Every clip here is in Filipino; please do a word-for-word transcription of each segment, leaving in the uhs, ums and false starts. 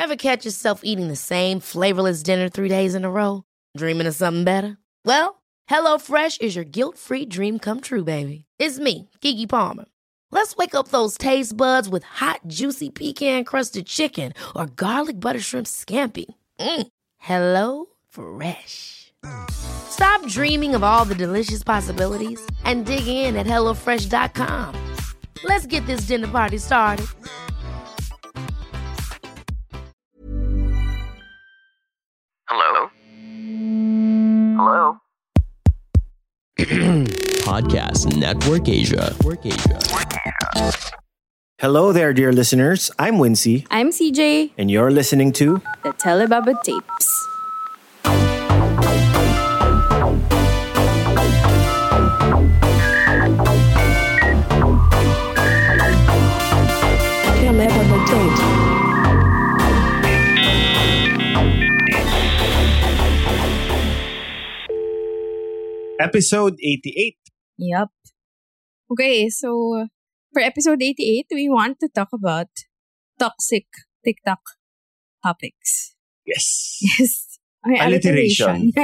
Ever catch yourself eating the same flavorless dinner three days in a row? Dreaming of something better? Well, HelloFresh is your guilt-free dream come true, baby. It's me, Keke Palmer. Let's wake up those taste buds with hot, juicy pecan-crusted chicken or garlic butter shrimp scampi. Mm. Hello Fresh. Stop dreaming of all the delicious possibilities and dig in at hello fresh dot com. Let's get this dinner party started. Hello? Hello? Podcast Network Asia. Network Asia. Hello there, dear listeners. I'm Wincy. I'm C J. And you're listening to The Telebaba Tapes. Telebaba Tapes. episode eighty-eight. Yep. Okay, so for episode eighty-eight, we want to talk about toxic TikTok topics. Yes. Yes. Okay, Alliteration.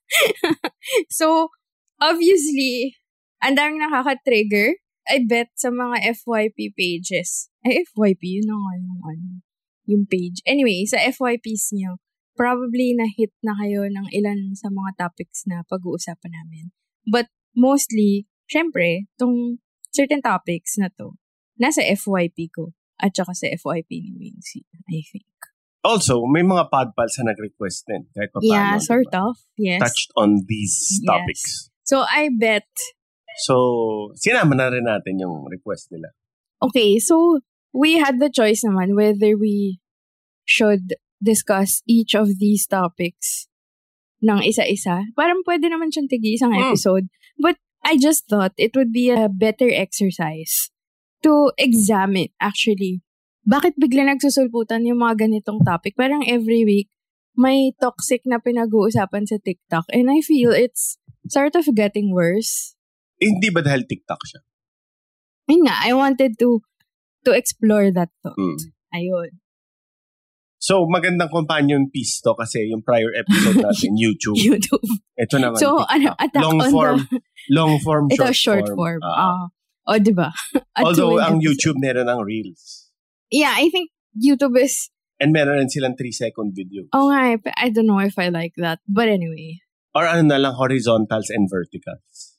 So, obviously, ang daming nakaka-trigger. I bet sa mga F Y P pages. Ay, F Y P, yun na nga yung, ano, yung page. Anyway, sa F Y Ps niyo, probably na-hit na kayo ng ilan sa mga topics na pag-uusapan namin. But mostly, syempre, tong certain topics na to, nasa F Y P ko at saka sa F Y P ni Wincy, I think. Also, may mga podpals na nag-request din. Kahit pa Yeah, paano, sort diba? of. Yes. Touched on these topics. Yes. So, I bet. So, sinama na rin natin yung request nila. Okay, so, we had the choice naman whether we should discuss each of these topics ng isa-isa. Parang pwede naman siyang tigi-isang mm. episode. But I just thought it would be a better exercise to examine, actually, bakit bigla nagsusulputan yung mga ganitong topic. Parang every week, may toxic na pinag-uusapan sa TikTok. And I feel it's sort of getting worse. Eh, hindi ba dahil TikTok siya? Ayun nga, I wanted to to explore that thought. Mm. Ayun. So, magandang companion piece to kasi yung prior episode natin, YouTube. YouTube. Ito naman, So, TikTok. ano, attack long on form, the... long form, Ito, short, short form. form. Uh, o, diba? Although, ang YouTube meron ng Reels. Yeah, I think YouTube is... And meron rin silang three-second video. Oh, nga, I don't know if I like that. But anyway. Or ano na lang, horizontals and verticals.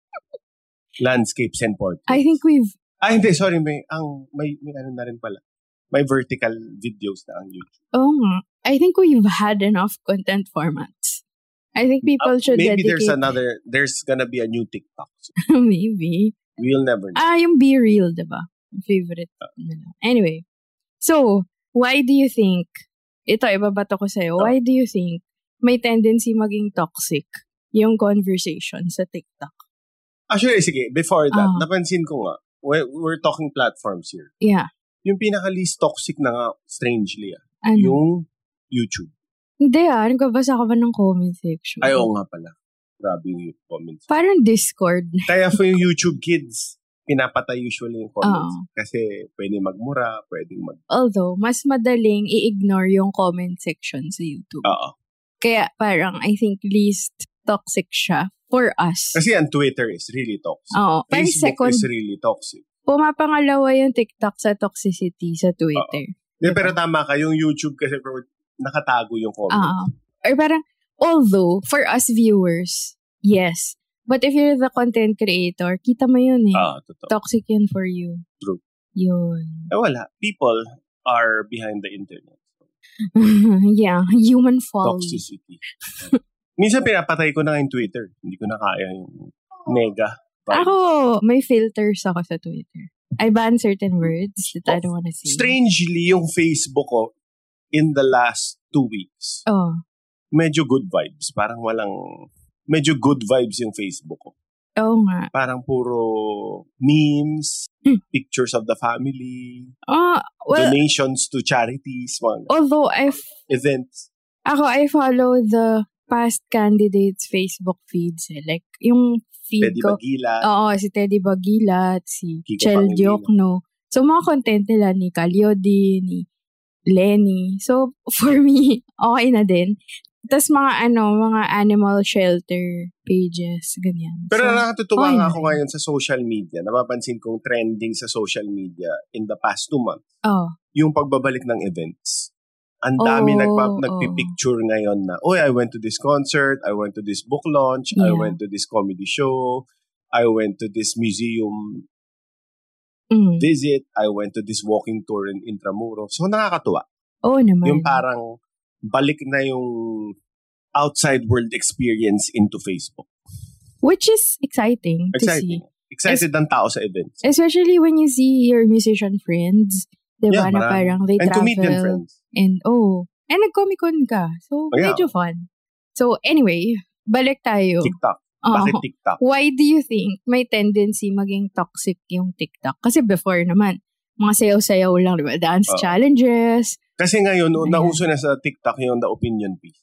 Landscapes and portraits. I think we've... Ah, hindi, sorry. May, ang, may, may ano na rin pala. May vertical videos na ang YouTube. Oh, I think we've had enough content formats. I think people uh, should maybe dedicate... there's another, there's gonna be a new TikTok. So maybe. we'll never know. Ah, yung Be Real, diba? Favorite. Uh, anyway. So, why do you think, ito, ibabato ko sa'yo, oh. why do you think may tendency maging toxic yung conversation sa TikTok? Actually, sige, before that, uh, napansin ko nga, we're, we're talking platforms here. Yeah. Yung pinaka-least toxic na nga, strangely, ah, ano? yung YouTube. Hindi ah, nagkabasa ka ba ng comment section? Ay, oo nga pala. Grabe yung comments. Parang Discord. Kaya for yung YouTube kids, pinapatay usually yung comments. Uh, kasi pwede magmura, pwedeng mag... Although, mas madaling i-ignore yung comment section sa YouTube. Oo. Kaya parang, I think, least toxic siya for us. Kasi ang Twitter is really toxic. Oo. Facebook second, is really toxic. Pumapangalawa yung TikTok sa toxicity sa Twitter. Diba? Pero tama ka, yung YouTube kasi nakatago yung comments. Oo. Or parang, although, for us viewers, yes. But if you're the content creator, kita mo yun eh. Ah, totoo. Toxic yun for you. True. Yun. Eh wala. People are behind the internet. Yeah. Human folly. Toxicity. Minsan pinapatay ko na yung Twitter. Hindi ko na kaya yung mega. Vibes. Ako, may filters ako sa Twitter. I ban certain words that I don't want to see. Strangely, yung Facebook ko, in the last two weeks, oh. medyo good vibes. Parang walang... Medyo good vibes yung Facebook ko. Oo nga. Parang puro memes, pictures of the family, uh, well, donations to charities, mga although I've... events. Ako, I follow the past candidates' Facebook feeds. Eh. Like, yung feed Teddy ko. Bagila. Oo, si Teddy Bagila at si Kiko Chel Pangilinan. Diokno. So, mga content nila ni Calyodi, ni Lenny. So, for me, okay na din. Tapos mga ano, mga animal shelter pages, ganyan. Pero so, nakatutuwa okay nga na ako rin. ngayon sa social media. Napapansin kong trending sa social media in the past two months. Oh. Yung pagbabalik ng events. Ang dami Oh, nagpa- oh. nagpipicture ngayon na, oh, I went to this concert, I went to this book launch, I Yeah. went to this comedy show, I went to this museum Mm. visit, I went to this walking tour in Intramuros. So nakakatuwa. Oo naman. Yung parang balik na yung outside world experience into Facebook. Which is exciting, Exciting. to see. Excited ng tao sa events. Especially when you see your musician friends. Diba Yeah, na marami. parang they And travel. comedian friends. And oh, and nag-Comic-Con ka. So, Oh, yeah. medyo fun. So, anyway, balik tayo. TikTok. Oo. Bakit TikTok? Why do you think may tendency maging toxic yung TikTok? Kasi before naman, mga sayaw-sayaw lang, diba? Dance Oo. challenges. Kasi ngayon, Ayan. nauso na sa TikTok yung the opinion piece.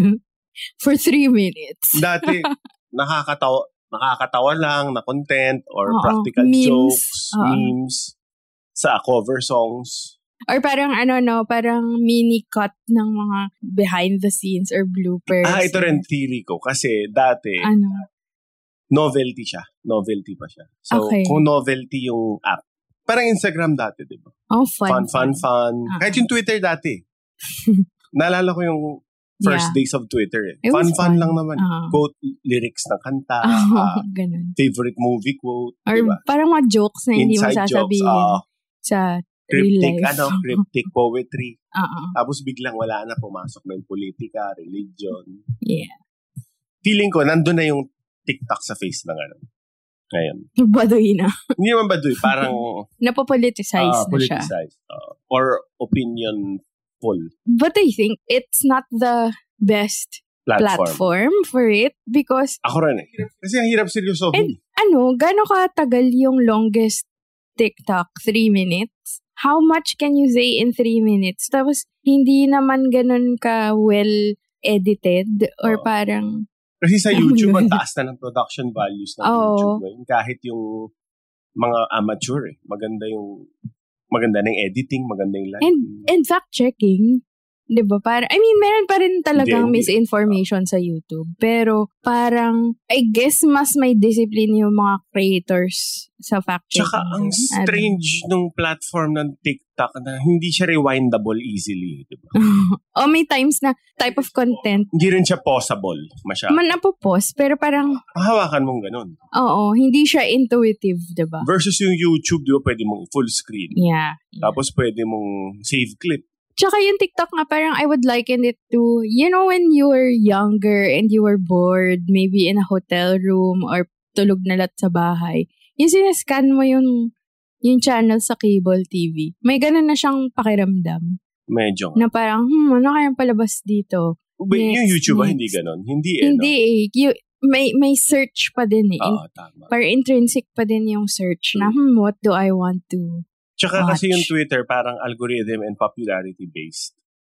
For three minutes. Dati, nakakatawa, nakakatawa lang na content or Oo. practical Memes. jokes, Oo. memes, sa cover songs. Or parang ano, no, parang mini cut ng mga behind the scenes or bloopers. Ah, ito rin theory ko. Kasi dati, Ano? novelty siya. Novelty pa siya. So, Okay. kung novelty yung app, parang Instagram dati, di ba? Oh, Fun, fun. fun, fun. Ah. Kahit yung Twitter dati. Naalala ko yung first Yeah. days of Twitter. Eh. It Fun, was fun fun. lang naman. Ah. Quote, lyrics ng kanta, Oh, ah, ganun. favorite movie quote, Or di ba? parang mga jokes na hindi mo Inside jokes, sasabihin ah, sa real cryptic, life. ano, cryptic poetry. Oo. Tapos biglang wala na, pumasok na yung politika, religion. Yeah. Feeling ko, nandun na yung TikTok sa face ng ano. Ngayon. Baduy na. Hindi naman baduy, parang Napopoliticize ah, na siya. politicized. ah, or opinionful But I think it's not the best platform. platform for it because Ako rin eh. Kasi ang hirap seryosohin. And ano, gano'n katagal yung longest TikTok? Three minutes? How much can you say in three minutes? Tapos, hindi naman ganun ka well-edited or Oo. parang, Kasi sa Alam mo YouTube, yun. ang taas na ng production values ng Oo. YouTube ngayon. Kahit yung mga amateur eh. Maganda yung, maganda ng editing, maganda yung lighting. and, and fact-checking, di ba? Para, I mean, meron pa rin talagang Hindi, hindi. misinformation sa YouTube. Pero, parang, I guess, mas may discipline yung mga creators sa fact-checking. Tsaka ang Ano? strange nung platform ng TikTok na hindi siya rewindable easily. Di ba? O may times na type of content, Hindi rin siya pausable masyado. man napopause, pero parang, Hawakan mong ganun. oo, hindi siya intuitive, diba? Versus yung YouTube, di ba, pwede mong full screen. Yeah. Tapos pwede mong save clip. Tsaka yung TikTok nga, parang I would liken it to, you know, when you were younger and you were bored, maybe in a hotel room or tulog na lahat sa bahay, yung sinascan mo yung, yung channel sa cable T V. May ganun na siyang pakiramdam. Medyo. Na parang, hmm, ano kayang palabas dito? But yung Next, YouTube, ah, next. hindi ganun. Hindi eh, Hindi eh. You, may, may search pa din eh. no? Oo, tama. Parang intrinsic pa din yung search na, hmm, what do I want to Tsaka watch? kasi yung Twitter, parang algorithm and popularity based.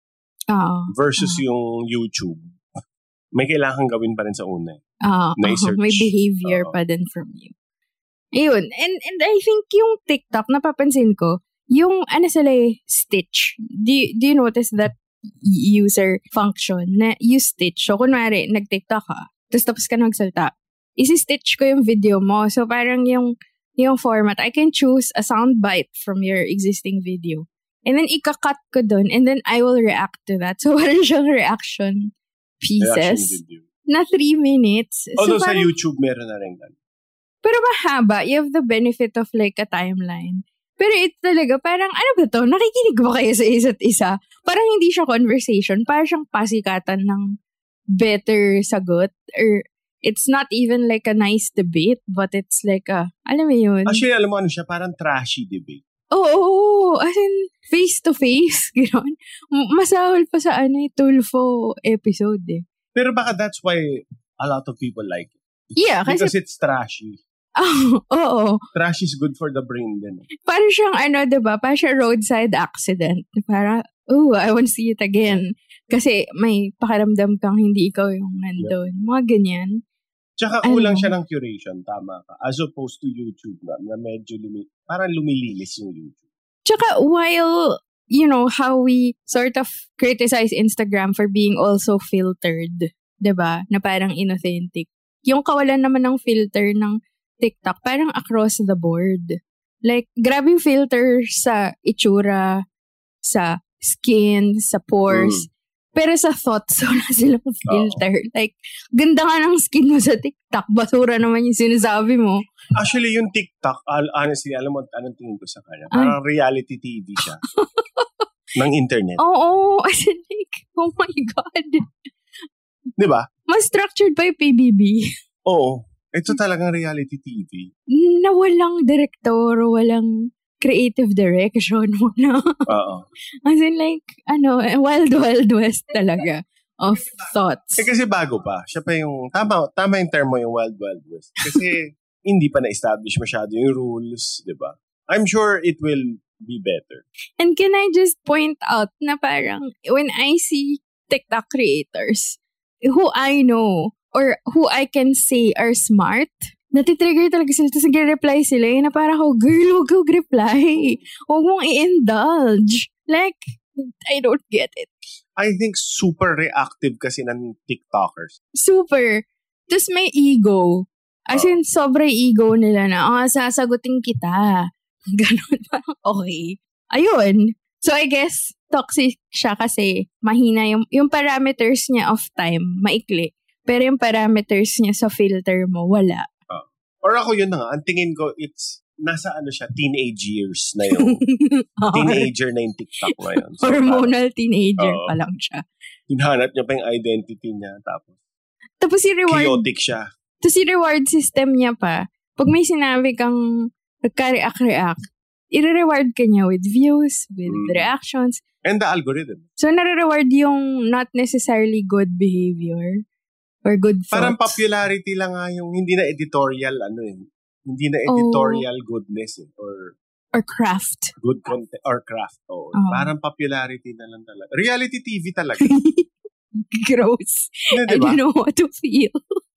Oo. Versus yung YouTube, may kailangan gawin pa rin sa una. eh. Ah, May uh-huh. search. May behavior Oo. pa din from you. Ayun. And, and I think yung TikTok, napapansin ko, yung ano sila eh, stitch. Do you, do you notice that user function na you stitch? So, kunwari, nag-TikTok ka, tapos tapos ka na magsalta, isi-stitch ko yung video mo. So, parang yung, yung format, I can choose a soundbite from your existing video. And then, ika-cut ko dun, and then I will react to that. So, parang siyang reaction Reaction pieces video. na three minutes. Although so, sa parang, YouTube, meron na rin ganun. pero mahaba, you have the benefit of like a timeline. Pero ito talaga, parang ano ba to? Nakikinig ba kayo sa isa't isa? Parang hindi siya conversation. Parang siyang pasikatan ng better sagot. Or it's not even like a nice debate, but it's like a, alam mo yun? Actually, alam mo ano siya, parang trashy debate. Oo, oo, oo. As in, face-to-face. Gano'n. M- Masahol pa sa ano, eh, Tulfo episode eh. Pero baka that's why a lot of people like it. Yeah, kasi, Because it's trashy. oh, oo. Trash is good for the brain din. eh. Parang siyang ano, diba? Parang siyang roadside accident. Parang, oh, I want to see it again. Kasi may pakiramdam kang hindi ikaw yung nandun. Mga ganyan. Tsaka Ano? kulang siya ng curation, tama ka. As opposed to YouTube na, na medyo lumi- parang lumililis yung YouTube. Tsaka while you know, how we sort of criticize Instagram for being also filtered. Diba? Na parang inauthentic. Yung kawalan naman ng filter ng TikTok, parang across the board. Like, grabe yung filter sa itsura, sa skin, sa pores. Mm. Pero sa thoughts, wala silang filter. Oh. Like, ganda nga ng skin mo sa TikTok. Basura naman yung sinasabi mo. Actually, yung TikTok, honestly, alam mo, anong tingin ko sa kanya? Parang Ay. reality T V siya. ng internet. Oo. As in, like, oh my God. Di ba? Mas structured pa yung P B B. Oo. Ito talagang reality T V. Na walang director, walang creative direction, wala. Oo. As in like, ano, wild, wild west talaga of thoughts. Eh kasi bago pa. Siya pa yung, tama, tama yung term mo yung wild, wild west. Kasi hindi pa na-establish masyado yung rules, di ba? I'm sure it will be better. And can I just point out na parang, when I see TikTok creators, who I know, or who I can say are smart, natitrigger talaga sila. Tapos nag-reply sila. Yun na parang ako, girl, huwag kang reply. Huwag mong i-indulge. Like, I don't get it. I think super reactive kasi ng TikTokers. Super. Tapos may ego. As oh. in, sobrang ego nila na, ah, oh, sasagutin kita. Ganon. Parang, okay. Ayun. So, I guess, toxic siya kasi mahina yung, yung parameters niya of time, maikli. Pero yung parameters niya sa filter mo, wala. Uh, or ako yun na nga, ang tingin ko, it's, nasa ano siya, teenage years na yung, teenager na yung TikTok ngayon. So, hormonal uh, teenager uh, pa lang siya. Hinahanap niya pa yung identity niya, tapos, tapos si reward, chaotic siya. Tapos si reward system niya pa, pag may sinabi kang nagka-react-react, i-reward ka niya with views, with mm. reactions. And the algorithm. So, nare-reward yung not necessarily good behavior. Or good thoughts. Parang popularity lang nga yung hindi na editorial, ano eh. Hindi na editorial oh. goodness eh. Or or craft. Good content. Or craft. Oh. oh. Parang popularity na lang talaga. Reality T V talaga. Gross. Na, I diba? don't know what to feel.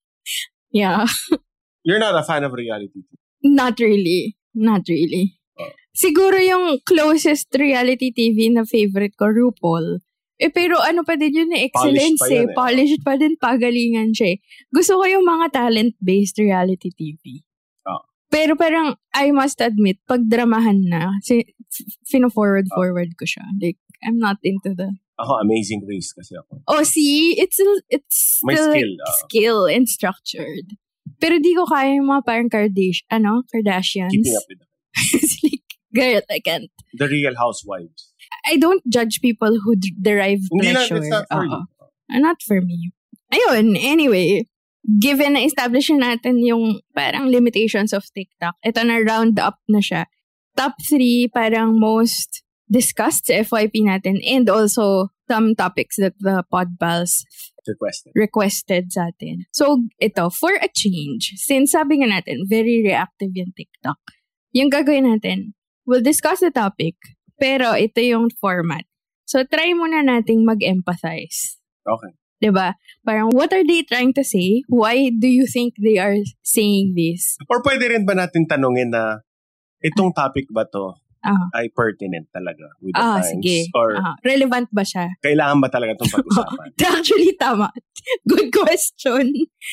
Yeah. You're not a fan of reality T V? Not really. Not really. Oh. Siguro yung closest reality T V na favorite ko, RuPaul. Eh, pero ano pa din yun eh, excellence eh. eh. Polished pa din, pagalingan siya eh. Gusto ko yung mga talent-based reality T V. Oh. Pero parang, I must admit, pag dramahan na, si, fino-forward-forward ko siya. Like, I'm not into the... Ako, Amazing Race kasi ako. Oh, see? It's, it's May still skill. Like, Uh. skill and structured. Pero di ko kaya yung mga parang Kardashian, ano? Kardashians. Keeping up with them. It's like, girl, I can't. The Real Housewives. I don't judge people who d- derive Hindi pleasure. Hindi not for uh, you. Uh, not for me. Ayun, anyway, given na establish natin yung parang limitations of TikTok, ito na round up na siya. Top three parang most discussed sa F Y P natin and also some topics that the podpals requested. requested sa atin. So, ito, for a change, since sabi nga natin, very reactive yung TikTok, yung gagawin natin, we'll discuss the topic, pero ito yung format. So, try muna nating mag-empathize. Okay. Diba? Parang, what are they trying to say? Why do you think they are saying this? Or pwede rin ba natin tanungin na, itong topic ba to uh-huh. ay pertinent talaga with the ah, times? Sige. Or uh-huh. Relevant ba siya? Kailangan ba talaga itong pag-usapan? Actually, tama. Good question.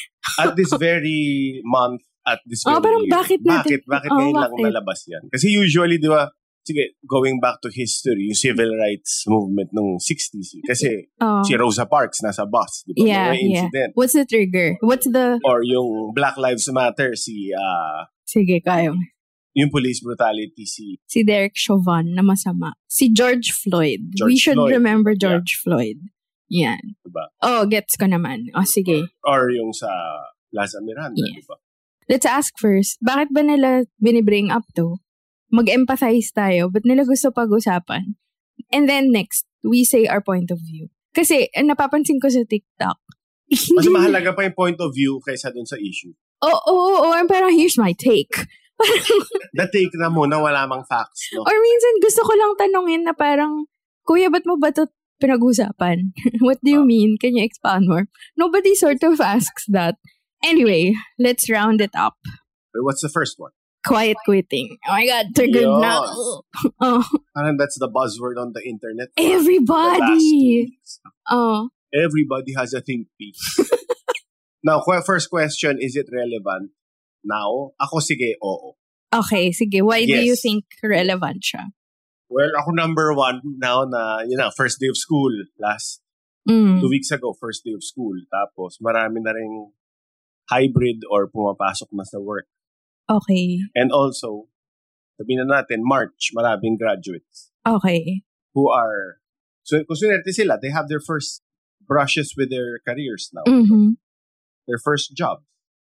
At this very month, at this very oh, parang year, bakit natin? Bakit? Bakit oh, ngayon bakit? lang nalabas yan? Kasi usually, di ba, sige, going back to history, yung civil rights movement nung sixties. Kasi oh. si Rosa Parks nasa bus. Di ba? Yeah, may incident. Yeah. What's the trigger? What's the... Or yung Black Lives Matter, si... Uh, sige, kayo. Yung police brutality, si... Si Derek Chauvin na masama. Si George Floyd. George We should Floyd. remember George Yeah. Floyd. Yan. Diba? Oh, gets ko naman. Oh, sige. Or yung sa Plaza Miranda, yeah. diba? Let's ask first, bakit ba nila binibring up to? Mag-empathize tayo, ba't nila gusto pag-usapan? And then next, we say our point of view. Kasi, napapansin ko sa TikTok. Mas mahalaga pa yung point of view kaysa dun sa issue. Oo, oo, oo. Parang, here's my take. The take na muna, wala mang facts, no? Or minsan, gusto ko lang tanungin na parang, Kuya, ba't mo ba ito pinag-usapan? What do you mean? Can you expound more? Nobody sort of asks that. Anyway, let's round it up. What's the first one? quiet quitting. Oh my God, triggered Yun. na. Oh. Parang that's the buzzword on the internet. Everybody! Oh. Everybody has a think piece. Now, qu- first question, is it relevant now? Ako, sige, oo. Okay, sige. Why do Yes. you think relevant siya? Well, ako number one now na, you know, first day of school. Last Mm. two weeks ago, first day of school. Tapos, marami na rin hybrid or pumapasok na sa work. Okay. And also, sabihin na natin, March, maraming graduates Okay. who are, so kung sunerte sila, they have their first brushes with their careers now. Mm-hmm. Their first job.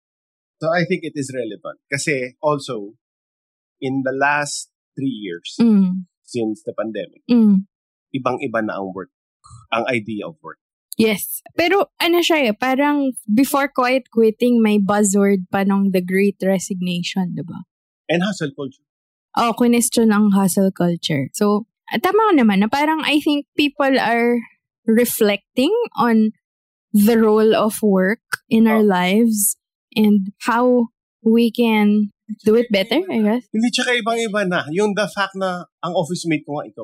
So I think it is relevant. Kasi also, in the last three years, Mm. since the pandemic, Mm. ibang-iba na ang work, ang idea of work. Yes. Pero ano siya eh, parang before quiet quitting, may buzzword pa nung the great resignation, diba? And hustle culture. Oh, question ang hustle culture. So, tama ka naman na parang I think people are reflecting on the role of work in our Oh. lives and how we can do it better, I guess. Hindi, tsaka ibang-iba na. Yung the fact na ang office mate ko nga ikaw.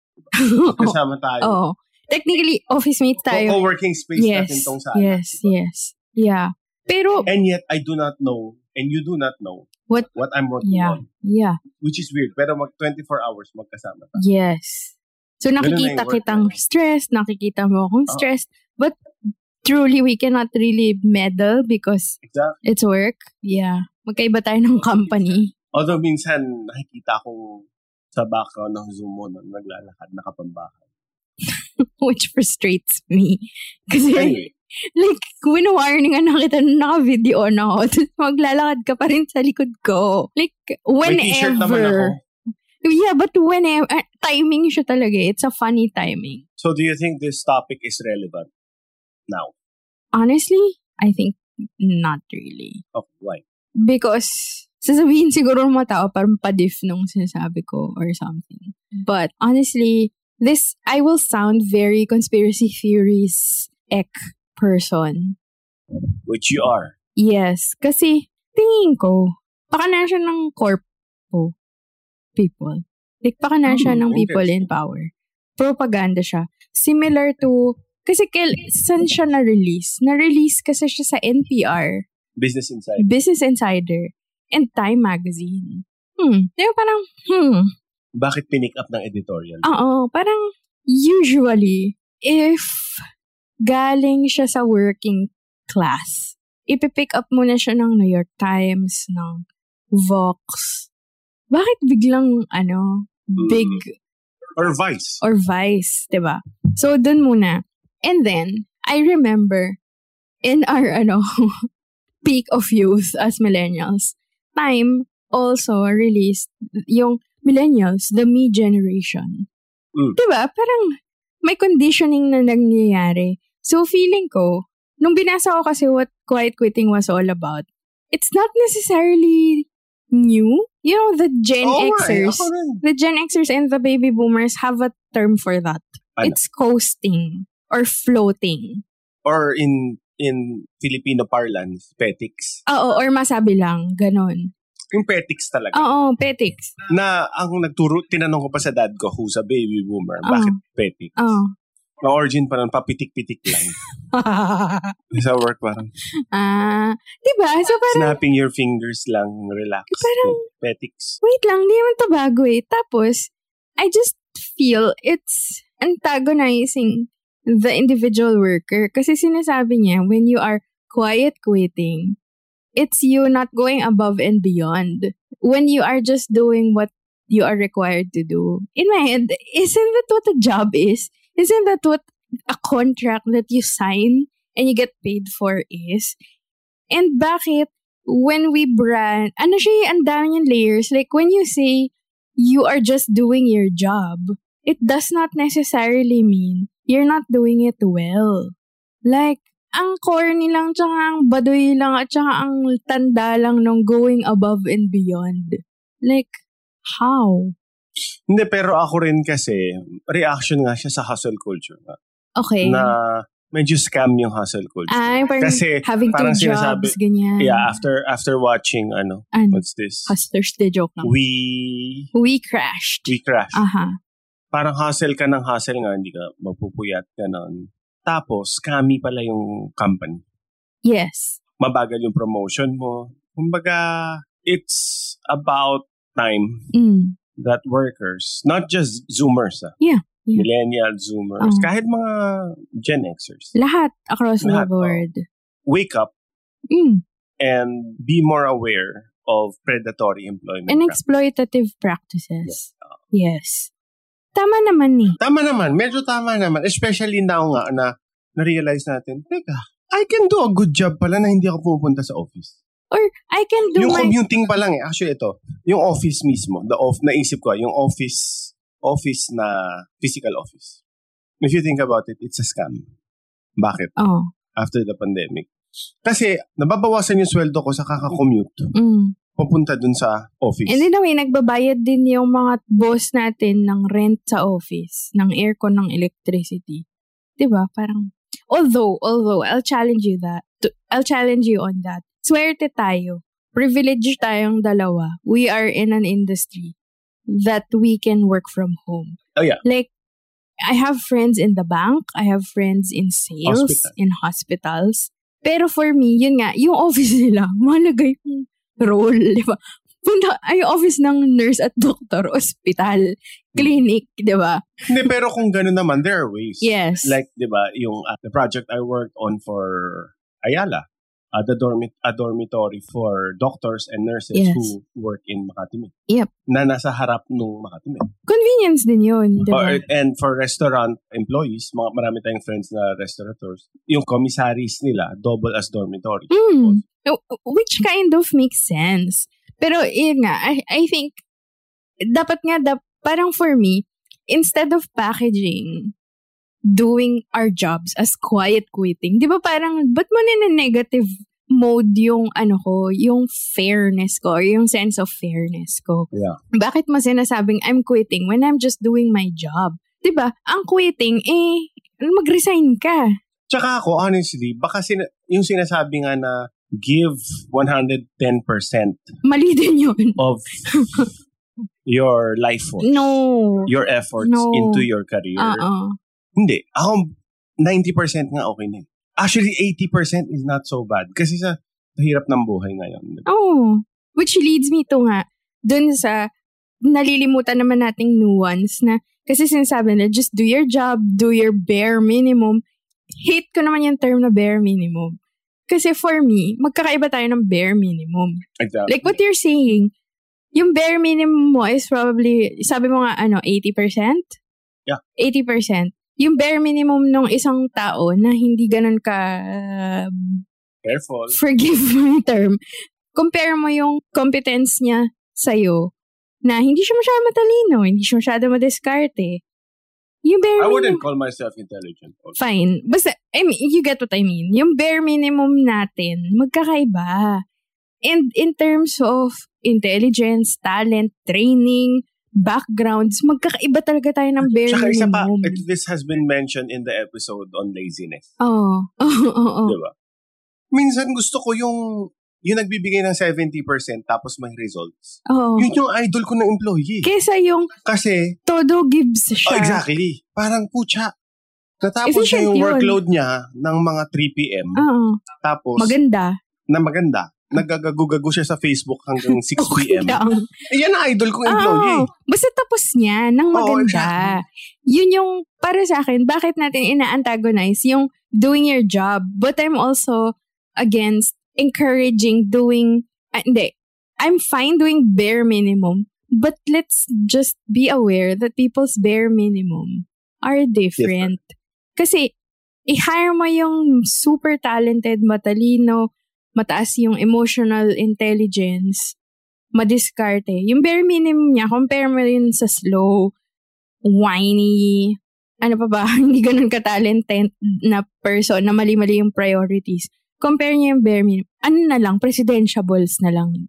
Kasama tayo. Oh. Technically, office mates tayo. Co-working space Yes, natin tong sana. yes, diba? yes. Yeah. Pero, And yet, I do not know, and you do not know, What- what I'm working yeah, on. yeah, Which is weird. Pero mag twenty-four hours magkasama tayo. yes. So, Ganun na nakikita yung work kitang na. stressed, nakikita mo akong Oo. stressed, but truly, we cannot really meddle because Exactly. it's work. Yeah. Magkaiba tayo ng company. Although minsan, nakikita ko sa background ng Zoom mo na naglalakad, nakapambahay. Which frustrates me. Kasi, Anyway, like, wino-warningan na kita na naka-video on ako. Tapos maglalakad ka pa rin sa likod ko. Like, may t-shirt naman ako. whenever. Yeah, but whenever. Uh, timing siya talaga. It's a funny timing. So do you think this topic is relevant now? Honestly, I think not really. Okay, why? Because, sasabihin siguro ng mga tao parang pa-diff nung sinasabi ko or something. But, honestly, this, I will sound very conspiracy theories-ek person. Which you are. Yes. Kasi, tingin ko, pakana siya ng corpo people. Like, pakana siya Hmm, ng people in interesting. power. Propaganda siya. Similar to, kasi kail, saan siya na-release? Na-release kasi siya sa N P R, Business Insider. Business Insider, and Time Magazine. Hmm. Di ba parang, hmm. Bakit pinick up ng editorial? Oo, parang usually, if galing siya sa working class, ipipick up muna siya ng New York Times, ng Vox. Bakit biglang, ano, big, Or Vice. or Vice, diba? So, dun muna. And then, I remember, in our, ano, peak of youth as millennials, Time also released yung millennials, the me generation. Mm. Diba? Parang may conditioning na nangyayari. So, feeling ko, nung binasa ko kasi what quiet quitting was all about, it's not necessarily new. You know, the Gen Oo nga eh, Xers, ako rin. the Gen Xers and the baby boomers have a term for that. Ano? It's coasting or floating. Or in in Filipino parlance, petics. Oo, or masabi lang, ganon. Yung petics talaga. Oo, petics. Na ang nagturo, tinanong ko pa sa dad ko, who's a baby boomer, Oh. bakit petics? Oo. Ang origin pa nun, papitik-pitik lang. Sa work parang, ah, diba? So parang, snapping your fingers lang, relax. Parang- Petics. wait lang, di naman to bago eh. Tapos, I just feel it's antagonizing the individual worker. Kasi sinasabi niya, when you are quiet quitting, it's you not going above and beyond. When you are just doing what you are required to do. In my head, isn't that what a job is? Isn't that what a contract that you sign and you get paid for is? And bakit when we brand, ano siya, ang dami niyang layers. Like, when you say you are just doing your job, it does not necessarily mean you're not doing it well. Like, ang corny lang, tsaka ang baduy lang, at tsaka ang tanda lang nung going above and beyond. Like, how? Hindi, pero ako rin kasi, reaction nga siya sa hustle culture. nga. Okay. Na medyo scam yung hustle culture. Ay, parang Kasi having parang two sinasabi, jobs, ganyan. yeah, after after watching, ano, Ano? what's this? Hustlers, the joke lang. We, We crashed. we crashed. Aha. Parang hustle ka ng hustle nga, hindi ka mapupuyat ka nun. Tapos, scammy pala yung company. Yes. Mabagal yung promotion mo. Kumbaga, it's about time Mm. that workers, not just Zoomers, ah, Yeah. yeah. millennial Zoomers, Oh. kahit mga Gen Xers, Lahat across Lahat, the board. wake up Mm. and be more aware of predatory employment And practices. exploitative practices. Yes. Tama naman eh. Tama naman, medyo tama naman. Especially now nga na na-realize natin, teka, I can do a good job pala na hindi ako pupunta sa office. Or I can do Yung my... commuting pa lang eh. Actually, ito. Yung office mismo. The off, naisip ko, yung office, office na physical office. If you think about it, it's a scam. Bakit? Oh. After the pandemic. Kasi, nababawasan yung sweldo ko sa kaka-commute. Mm. Pupunta dun sa office. And in a way, nagbabayad din yung mga boss natin ng rent sa office, ng aircon, ng electricity. Diba? Parang, although, although, I'll challenge you that. To, I'll challenge you on that. Swerte tayo. Privileged tayong dalawa. We are in an industry that we can work from home. Oh, yeah. Like, I have friends in the bank. I have friends in sales, Hospital. in hospitals. Pero for me, yun nga, yung office nila, malagay yung role, di ba? Punta, ay, office ng nurse at doctor, hospital, clinic, di ba? Hindi, pero kung gano'n naman, there are ways. Yes. Like, di ba, yung uh, the project I worked on for Ayala, uh, the dormit a dormitory for doctors and nurses Yes. who work in Makati Med. Yep. Na nasa harap nung Makati Med. Convenience din yun, di ba? Or- and for restaurant employees, mga, marami tayong friends na restaurateurs, yung commissaries nila, double as dormitory. Mm. Which kind of makes sense. Pero, yun nga, I, I think, dapat nga, dap, parang for me, instead of packaging, doing our jobs as quiet quitting, di ba parang, ba't mo na negative mode yung, ano ko, yung fairness ko, or yung sense of fairness ko? Yeah. Bakit mo sinasabing I'm quitting when I'm just doing my job? Di ba? Ang quitting, eh, mag-resign ka. Tsaka ako, honestly, baka sina- yung sinasabi nga na give one hundred ten percent Mali din yun. of your life force, No. your efforts No. into your career. Uh-uh. Hindi. Ako, ninety percent nga okay na. Actually, eighty percent is not so bad. Kasi sa hirap ng buhay ngayon. Oh. Which leads me to nga, dun sa, nalilimutan naman nating nuance na, kasi sinasabi nila, just do your job, do your bare minimum. Hate ko naman yung term na bare minimum. Kasi for me, magkakaiba tayo ng bare minimum. Exactly. Like what you're saying, yung bare minimum mo is probably, sabi mo nga, ano, eighty percent? Yeah. eighty percent. Yung bare minimum ng isang tao na hindi ganun ka, uh, Careful. forgive my term, compare mo yung competence niya sa'yo, na hindi siya masyado matalino, hindi siya masyado madiskarte. Yung bare I minimum, wouldn't call myself intelligent. Also. fine. Basta, I mean, you get what I mean. Yung bare minimum natin, magkakaiba. And in terms of intelligence, talent, training, backgrounds, magkakaiba talaga tayo ng bare Tsaka isa pa, minimum. it, this has been mentioned in the episode on laziness. Oo. Oo, oo. Diba? Minsan gusto ko yung yung nagbibigay ng seventy percent tapos may results. Oo. Yun yung idol ko na employee. Kesa yung Kasi, todo gives oh, siya. exactly. Parang putya. Natapos Efficient niya yung yun. workload niya ng mga three p.m. Oo. Tapos, Maganda. na maganda. Nagagagugago siya sa Facebook hanggang six p.m. lang. Yan ang idol kong employee. Oo. Basta tapos niya ng Oo, maganda. Yun yung, para sa akin, bakit natin ina-antagonize yung doing your job. But I'm also against encouraging doing, uh, hindi, I'm fine doing bare minimum, but let's just be aware that people's bare minimum are different. Kasi, i-hire mo yung super talented, matalino, mataas yung emotional intelligence, madiskarte. Yung bare minimum niya, compare mo yun sa slow, whiny, ano pa ba, hindi ganun ka-talented na person na mali-mali yung priorities. Compare niyo yung bare minimum. Ano na lang, presidentiables na lang.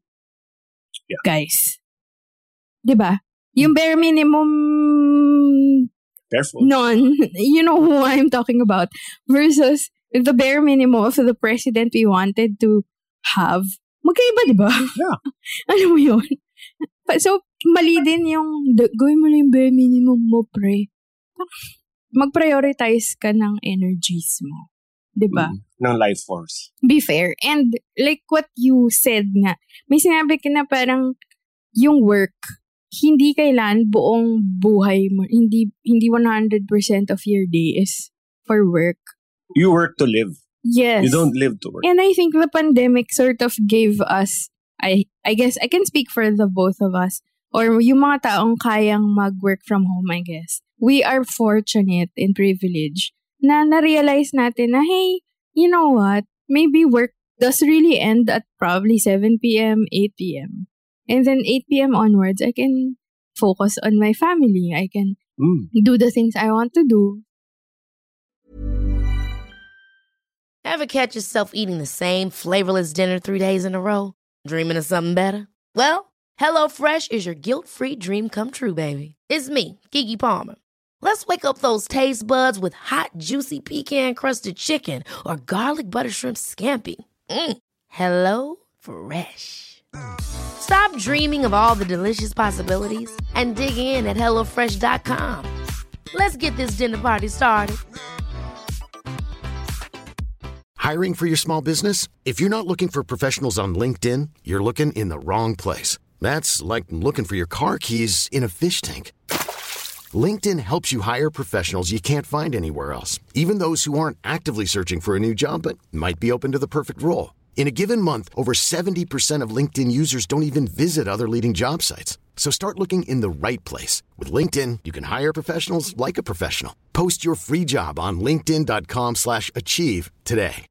Yeah. Guys. Diba? Yung bare minimum Careful. None. You know who I'm talking about. Versus the bare minimum of the president we wanted to have. Magkaiba, di ba? Yeah. Alam mo yun? So, mali din yung, gawin mo na yung bare minimum mo, pre. Mag-prioritize ka ng energies mo. Di ba? Mm, ng life force. Be fair. And like what you said nga, may sinabi ka na parang yung work, hindi kailan buong buhay mo. Hindi hindi one hundred percent of your day is for work. You work to live. Yes. You don't live to work. And I think the pandemic sort of gave us, I I guess I can speak for the both of us, or yung mga taong kayang mag-work from home, I guess. We are fortunate and privileged na na-realize natin na, hey, you know what? Maybe work does really end at probably seven p.m., eight p.m. And then eight p.m. onwards, I can focus on my family. I can Mm. do the things I want to do. Ever catch yourself eating the same flavorless dinner three days in a row? Dreaming of something better? Well, HelloFresh is your guilt-free dream come true, baby. It's me, Keke Palmer. Let's wake up those taste buds with hot, juicy pecan-crusted chicken or garlic butter shrimp scampi. Mm. Hello Fresh. Stop dreaming of all the delicious possibilities and dig in at hello fresh dot com. Let's get this dinner party started. Hiring for your small business? If you're not looking for professionals on LinkedIn, you're looking in the wrong place. That's like looking for your car keys in a fish tank. LinkedIn helps you hire professionals you can't find anywhere else, even those who aren't actively searching for a new job but might be open to the perfect role. In a given month, over seventy percent of LinkedIn users don't even visit other leading job sites. So start looking in the right place. With LinkedIn, you can hire professionals like a professional. Post your free job on linkedin.com slash achieve today.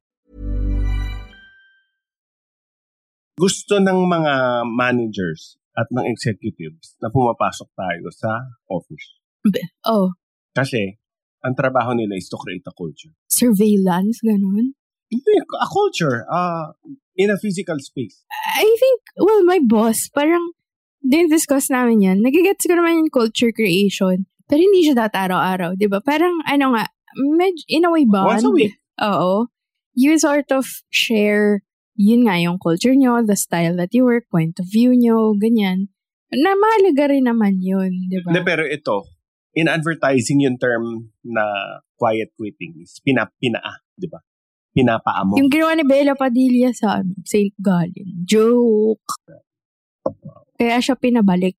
Gusto ng mga managers at ng executives na pumapasok tayo sa office. Oh, Kasi, ang trabaho nila is to create a culture. surveillance, ganun. Hindi, a culture uh, in a physical space. I think, well, my boss, parang, din-discuss namin yan. Nagigets ko naman yung culture creation. Pero hindi siya dati araw-araw, di ba? Parang, ano nga, med- in a way bond. Once a week. Oo. You sort of share, yun nga, yung culture nyo, the style that you work, point of view nyo, ganyan. Na mahalaga rin naman yun, di ba? Hindi, pero ito, in advertising yung term na quiet quitting is pinapinaa, di ba? Pinapaamo. Yung ginawa ni Bella Padilla sa ano, Saint Gallen. Joke. Kaya siya pinabalik.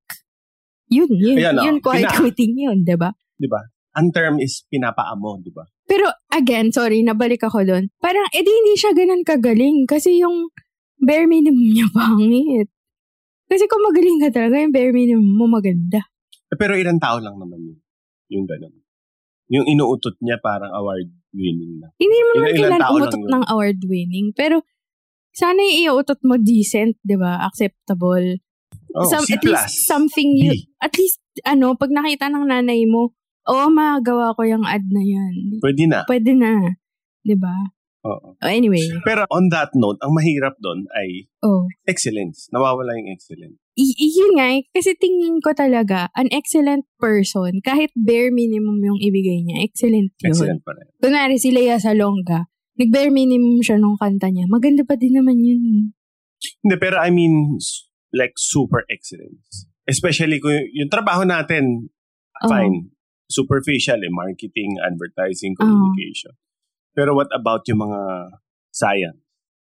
Yun, yun. Ayan, yun, oh, quiet pina- quitting yun, di ba? Di ba? Ang term is pinapaamo, di ba? Pero again, sorry, nabalik ako doon. Parang, edi hindi siya ganun kagaling. Kasi yung bare minimum niya pangit. Kasi kung magaling ka talaga, yung bare minimum mo maganda. Eh, pero ilang tao lang naman yun. Yung ganun. Yung inuutot niya parang award-winning na. Hindi mo naman Ilang- ilang kailangan tao lang umutot yun. ng award-winning. Pero, sana yung iuutot mo decent, di ba? Acceptable. Oh, Some, C at least plus. something you, B. at least, ano, pag nakita ng nanay mo, oo, magagawa ko yung ad na yan. Pwede na. Pwede na. Di ba? Oo. Oh, anyway. Pero on that note, ang mahirap doon ay Oh. excellence. Nawawala yung excellence. I- i- yun nga, eh, kasi tingin ko talaga, an excellent person, kahit bare minimum yung ibigay niya, excellent yun. Excellent pa rin. Kunwari, si Lea Salonga, nag-bare minimum siya nung kanta niya. Maganda pa din naman yun. eh. Hindi, pero I mean, s- like super excellence. Especially kung y- yung trabaho natin, Oo. fine. Superficial eh, marketing, advertising, Oo. communication. Pero what about yung mga science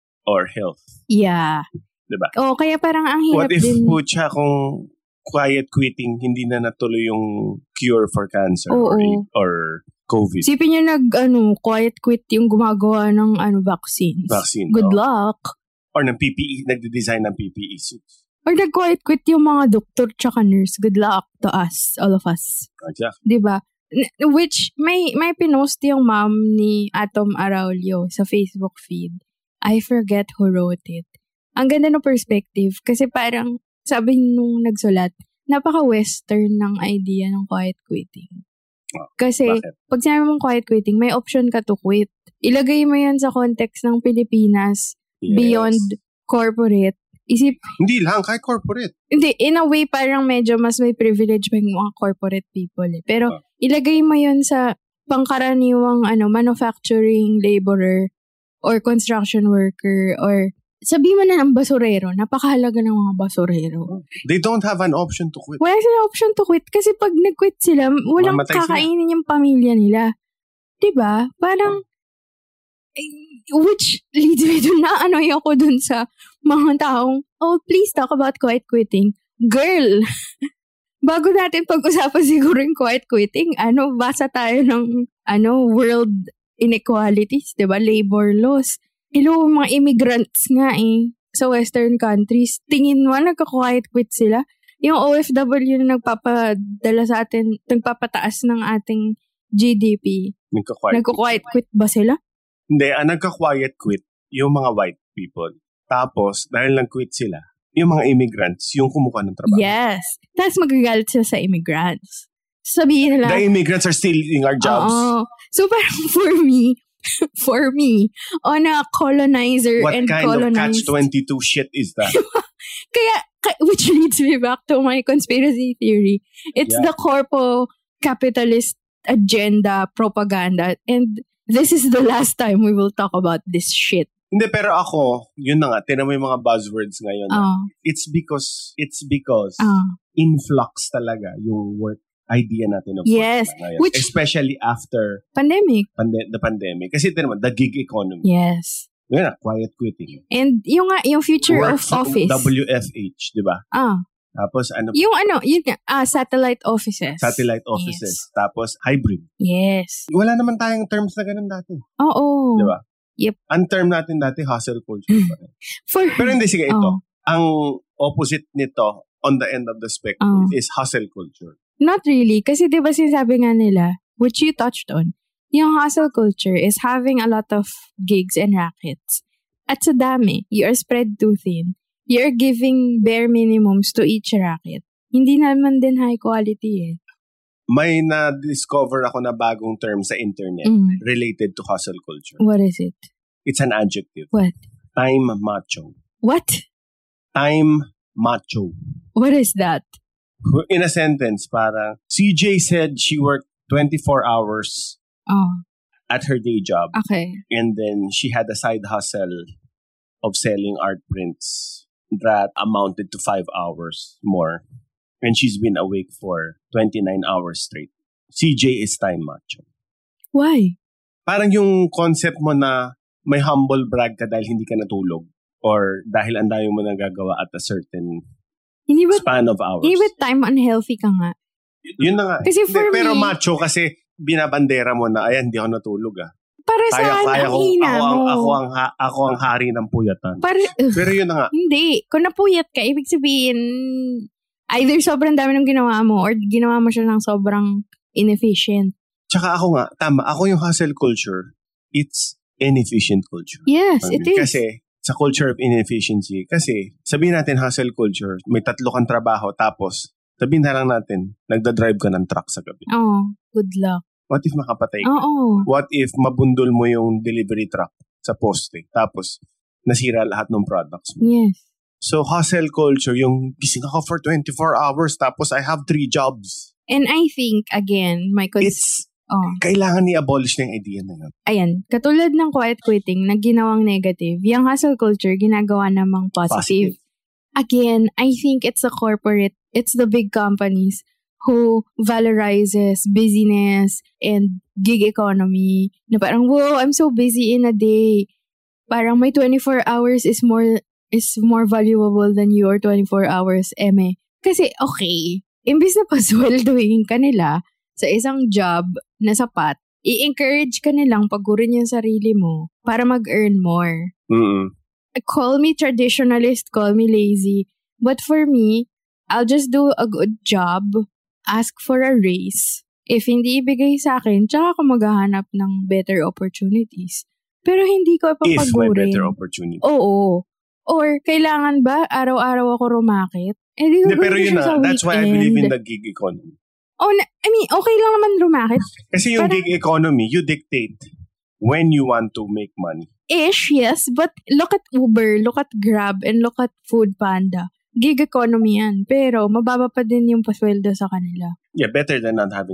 or health? Yeah. Diba? Oh, kaya parang ang hirap What if din. putya kung quiet quitting, hindi na natuloy yung cure for cancer Oo. or, or COVID Sipin niya nag, ano, quiet quit yung gumagawa ng, ano, vaccines. vaccine? Good no? luck. Or ng P P E, nagde-design ng P P E suits. Or nag-quiet quit yung mga doktor tsaka nurse. Good luck to us, all of us. Exactly. Diba? N- Which, may, may pinost yung mom ni Atom Araulio sa Facebook feed. I forget who wrote it. Ang ganda ng perspective kasi parang, sabi nung nagsulat, napaka-western ng idea ng quiet quitting. Kasi, Bakit? pag sinabi mong quiet quitting, may option ka to quit. Ilagay mo yan sa context ng Pilipinas, Yes. beyond corporate. Isip, Hindi lang, kahit corporate. hindi, in a way, parang medyo mas may privilege pa yung mga corporate people eh. Pero, Ah. ilagay mo yun sa pangkaraniwang ano, manufacturing laborer or construction worker or sabi mo na ng basurero, napakahalaga ng mga basurero. They don't have an option to quit. Wala silang option to quit kasi pag nag-quit sila, walang Mamatay kakainin sila. Yung pamilya nila. Diba? Parang, which leads me to na ano ako dun sa mga taong, oh, please talk about quiet quitting. Girl! Bago natin pag-usapan siguro yung quiet quitting, ano, basa tayo ng, ano, world inequalities, diba? Labor laws. Hello, mga immigrants nga eh, sa western countries. Tingin mo, nagka-quiet quit sila. Yung O F W na nagpapadala sa atin, nagpapataas ng ating G D P. Nagka-quiet, nagka-quiet quit ba sila? Hindi, ang nagka-quiet quit, yung mga white people. Tapos, dahil nag-quit sila, yung mga immigrants, yung kumukuha ng trabaho. Yes. Tapos magagalit sila sa immigrants. Sabihin nila, the immigrants are stealing our jobs. Oo. So parang for me, for me, on a colonizer What and kind colonized... of catch twenty-two shit is that? Kaya, which leads me back to my conspiracy theory. It's Yeah. the corpo capitalist agenda propaganda. And this is the last time we will talk about this shit. Hindi, pero ako, yun na nga, tinan mo yung mga buzzwords ngayon. Oh. It's because, it's because, Oh. influx talaga yung work idea natin of Yes. work ngayon. Which- Especially after Pandemic. pande- the pandemic. Kasi tinan mo, the gig economy. Yes. Yun na, quiet quitting. And yung nga, yung future Work of from office. W F H, di ba? Ah. Tapos ano, Yung ano, yun nga, ah, satellite offices. satellite offices. Tapos hybrid. Yes. Wala naman tayong terms na ganun dati. Oo. Di ba? Yep. Ang term natin dati, hustle culture pa rin. For, Pero hindi, sige, ito. Oh. Ang opposite nito, on the end of the spectrum, Oh. is hustle culture. Not really. Kasi di ba sinasabi nga nila, which you touched on, yung hustle culture is having a lot of gigs and rackets. At sa dami, you are spread too thin. You're giving bare minimums to each racket. Hindi naman din high quality eh. May na-discover ako na bagong term sa internet Mm. related to hustle culture. What is it? It's an adjective. What? Time macho. What? Time macho. What is that? In a sentence, parang C J said she worked twenty-four hours Oh, at her day job. okay. And then she had a side hustle of selling art prints that amounted to five hours more. And she's been awake for twenty-nine hours straight. C J is time macho. Why? Parang yung concept mo na may humble brag ka dahil hindi ka natulog or dahil ang dami mo nagagawa at a certain Hindi ba, span of hours. hindi ba time unhealthy ka nga? Yun na nga. eh. Kasi Hindi, for pero me- macho kasi binabandera mo na, ayan, hindi ako natulog ah. Para Kaya, saan kaya ang ko, hina ako, ang, mo? ako, ang, ha- ako ang hari ng puyatan. Para, ugh, Pero yun na nga. hindi. Kung napuyat ka, ibig sabihin, either sobrang dami ng ginawa mo or ginawa mo siya ng sobrang inefficient. Tsaka ako nga, tama, ako yung hustle culture, it's inefficient culture. Yes, it is. Kasi, sa culture of inefficiency, kasi, sabihin natin hustle culture, may tatlo kang trabaho, tapos, sabihin na lang natin, nagda-drive ka ng truck sa gabi. Oh, good luck. What if makapatay ka? Oo. What if mabundol mo yung delivery truck sa poste, tapos, nasira lahat ng products mo? Yes. So, hustle culture, yung gising ako for twenty-four hours, tapos I have three jobs. And I think, again, my cons- It's, oh, kailangan ni-abolish na yung idea na yun. ayan, katulad ng quiet quitting na ginawang negative, yung hustle culture ginagawa namang positive. Positive. Again, I think it's the corporate, it's the big companies who valorizes busyness and gig economy. Na parang, whoa, I'm so busy in a day. Parang my twenty-four hours is more is more valuable than your twenty-four hours, eme. Kasi, okay, imbis na pasweldohin ka nila sa isang job na sapat, i-encourage ka nilang pagurin yung sarili mo para mag-earn more. Mm-mm. Call me traditionalist, call me lazy. But for me, I'll just do a good job, ask for a raise. If hindi ibigay sa akin, tsaka ako maghahanap ng better opportunities. Pero hindi ko If may ipapagurin. better opportunity. Oo. Or, kailangan ba araw-araw ako rumakit? Eh, di Hindi, ko pero gawin yun siya sa na, that's why I believe in weekend. the gig economy. Oh, na, I mean, okay lang naman rumakit. Kasi yung Parang- gig economy, you dictate when you want to make money. Ish, yes. But look at Uber, look at Grab, and look at Food Panda. Gig economy yan. Pero, mababa pa din yung pasweldo sa kanila. Yeah, better than not having a job.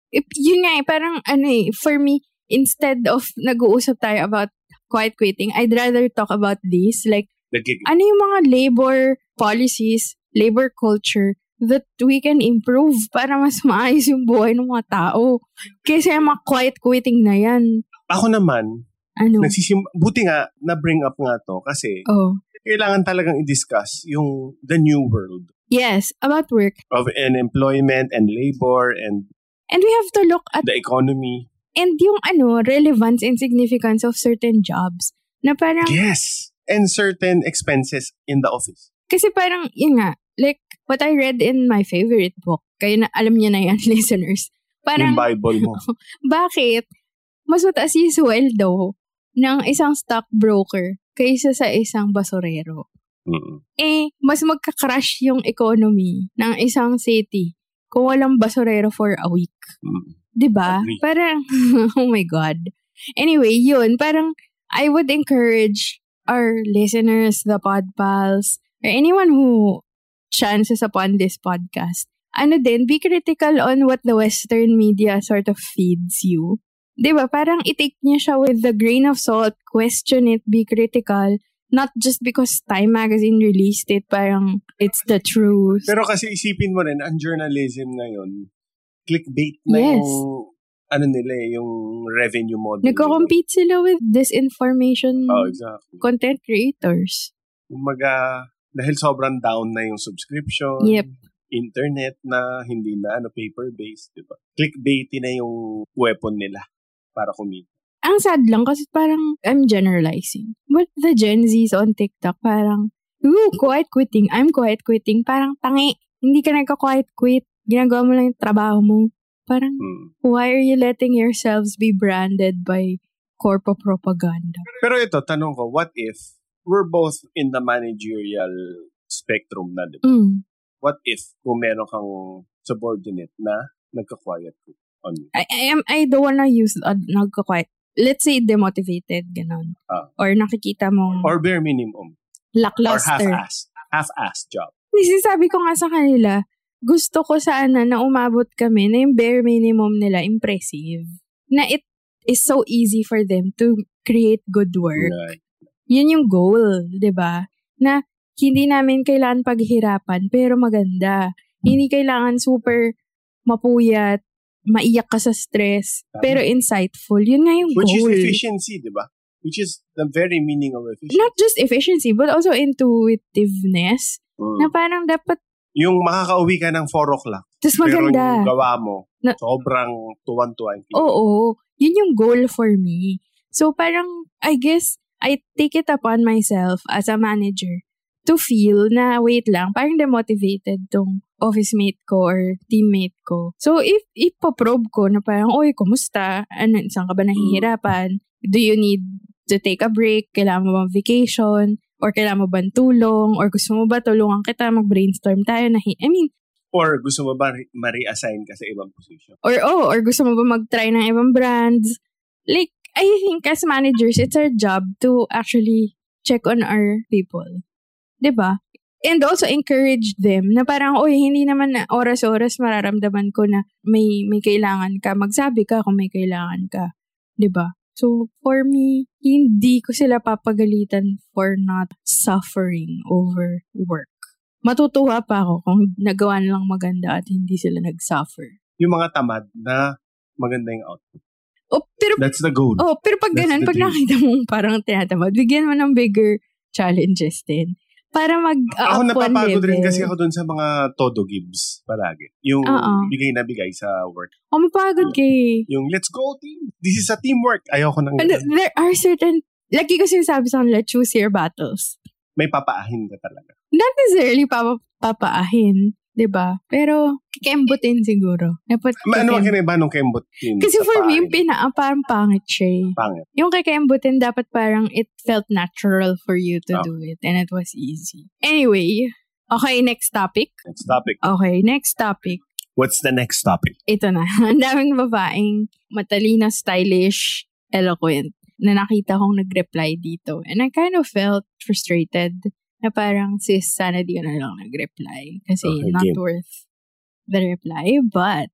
If, yun nga eh, parang ano eh, for me, instead of nag-uusap tayo about quiet quitting, I'd rather talk about this. Like, Nagkik- ano yung mga labor policies, labor culture that we can improve para mas maayos yung buhay ng mga tao. Kaysa yung mga quiet quitting na yan. Ako naman, Ano? nagsisim- buti nga, na-bring up nga to kasi Oh. kailangan talagang i-discuss yung the new world Yes, about work. of unemployment and labor and And we have to look at the economy. and yung ano, relevance and significance of certain jobs. Na parang, Yes! And certain expenses in the office. kasi parang, yun nga, like, what I read in my favorite book, kayo na, alam niyo na yan, listeners. Parang, Yung Bible mo. bakit mas mataas yung sweldo ng isang stockbroker kaysa sa isang basurero? Mm-mm. Eh, mas magka-crash yung economy ng isang city kung walang basurero for a week. Mm. Diba? Agree. Parang, oh my God. Anyway, yun, parang, I would encourage our listeners, the pod pals, or anyone who chances upon this podcast, ano din, be critical on what the Western media sort of feeds you. Diba? Parang i-take niya siya with the grain of salt, question it, be critical, not just because Time Magazine released it, parang it's the truth. Pero kasi isipin mo rin, ang journalism ngayon, clickbait na Yes. yung, ano nila eh, yung revenue model. Nagko-compete sila with disinformation Oh, exactly. content creators. Kumaga, dahil sobrang down na yung subscription, Yep. internet na, hindi na ano paper-based, di ba? Clickbaity na yung weapon nila para kumita. Ang sad lang kasi parang I'm generalizing. But the Gen Zs on TikTok parang, ooh, quiet quitting. I'm quiet quitting. Parang tangi. Hindi ka nagka-quiet quit. Ginagawa mo lang yung trabaho mo. Parang, Hmm. why are you letting yourselves be branded by corpo propaganda? Pero ito, tanong ko, what if we're both in the managerial spectrum na, di ba? Mm. What if kung meron kang subordinate na nagka-quiet quit on you? I, I, am, I don't wanna use uh, nagka-quiet. Let's say demotivated, ganon. Ah. Or nakikita mong Or bare minimum. Or lackluster. half-assed. Half-assed job. Kasi sabi ko nga sa kanila, gusto ko sana na umabot kami na yung bare minimum nila impressive. Na it is so easy for them to create good work. Right. Yun yung goal, di ba? Na hindi namin kailangan paghirapan, pero maganda. Hindi kailangan super mapuyat, maiyak ka sa stress, Tama. pero insightful. Yun nga yung Which goal. is efficiency, di ba? Which is the very meaning of efficiency. Not just efficiency, but also intuitiveness. Mm. Na parang dapat, Yung makakauwi ka ng four o'clock, tas pero maganda. yung gawa mo, Na- sobrang tuwan-tuwa. Oo, yun yung goal for me. So parang, I guess, I take it upon myself as a manager to feel na, wait lang, parang demotivated tong office mate ko or teammate ko. So if ipoprobe ko na parang, oy, kumusta? Ano, saan ka ba nahihirapan? Do you need to take a break? Kailangan mo bang vacation? Or kailangan mo bang tulong? Or gusto mo ba tulungan kita, mag-brainstorm tayo? Na, I mean, Or gusto mo ba re- ma-reassign ka sa ibang position? Or, oh, or gusto mo ba mag-try ng ibang brands? Like, I think as managers, it's our job to actually check on our people. Diba? And also encourage them na parang, oy, hindi naman na oras-oras mararamdaman ko na may may kailangan ka. Magsabi ka kung may kailangan ka. Diba? So, for me, hindi ko sila papagalitan for not suffering over work. Matutuwa pa ako kung nagawa nilang maganda at hindi sila nag-suffer. Yung mga tamad na maganda yung output. Oh, pero, That's the goal. oh, pero pag That's ganun, the pag dream. nakita mong parang tinatamad, bigyan mo ng bigger challenges din. Para mag-up Ako one napapagod level. rin kasi ako dun sa mga todo gives palagi. Yung Oo. bigay na bigay sa work. Oh, mapagod kay. Yung let's go team. This is a teamwork. Ayoko nang And there are certain, lagi ko sinasabi sa kanila, choose your battles. may papaahin ka talaga. Not necessarily papa, papaahin, diba? Pero, kikembutin siguro. Dapat Ma- Ano ang kikem- kinaiba nung kembot team? Kasi sa for me, yung paahin? pinaa, parang pangit siya eh. Pangit. Yung kikembutin, dapat parang it felt natural for you to Oh. do it. And it was easy. Anyway, okay, next topic. Next topic. Okay, next topic. What's the next topic? Ito na. Ang daming babaeng matalino, stylish, eloquent na nakita kong nag-reply dito. And I kind of felt frustrated na parang, sis, sana di ka na lang nag-reply. Kasi Okay, not game. worth the reply. But,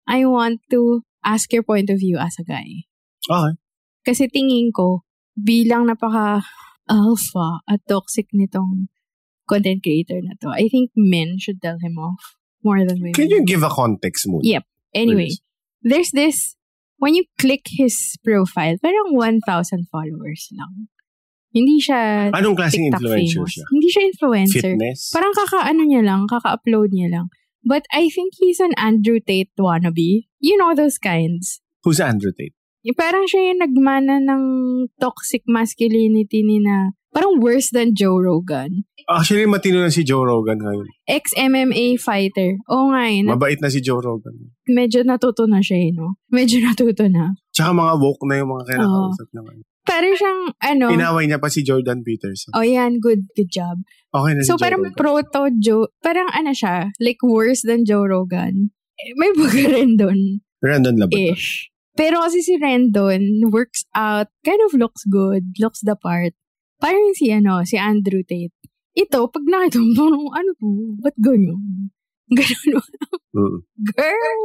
I want to ask your point of view as a guy. Okay. Kasi tingin ko, bilang napaka-alpha at toxic nitong content creator na to, I think men should tell him off more than women. Can you give a context mo? Yep. Anyway, Please. there's this, when you click his profile, parang one thousand followers lang. Hindi siya Anong klaseng TikTok influencer famous. siya? Hindi siya influencer. Fitness? Parang kaka-ano niya lang, kaka-upload niya lang. But I think he's an Andrew Tate wannabe. You know those kinds. Who's Andrew Tate? Eh, parang siya yung nagmana ng toxic masculinity ni na parang worse than Joe Rogan. Actually, matino na si Joe Rogan ngayon. Ex-M M A fighter. Oo nga eh. Na- Mabait na si Joe Rogan. medyo natuto na siya eh, no? Medyo natuto na. Tsaka mga woke na yung mga kinakausap naman. Parang siyang, ano... Inaway niya pa si Jordan Peterson. Oh, yan. Good, good job. Okay na si So, Joe parang Rogan. proto-Joe, parang ano siya, like worse than Joe Rogan. Eh, may baga rin doon. Random Labot. Ish. Pero kasi si Rendon works out, kind of looks good, looks the part. Parang si ano, si Andrew Tate. Ito, pag nakita mo, parang ano po, ba't ganyan? Ganun. Mm. Girl,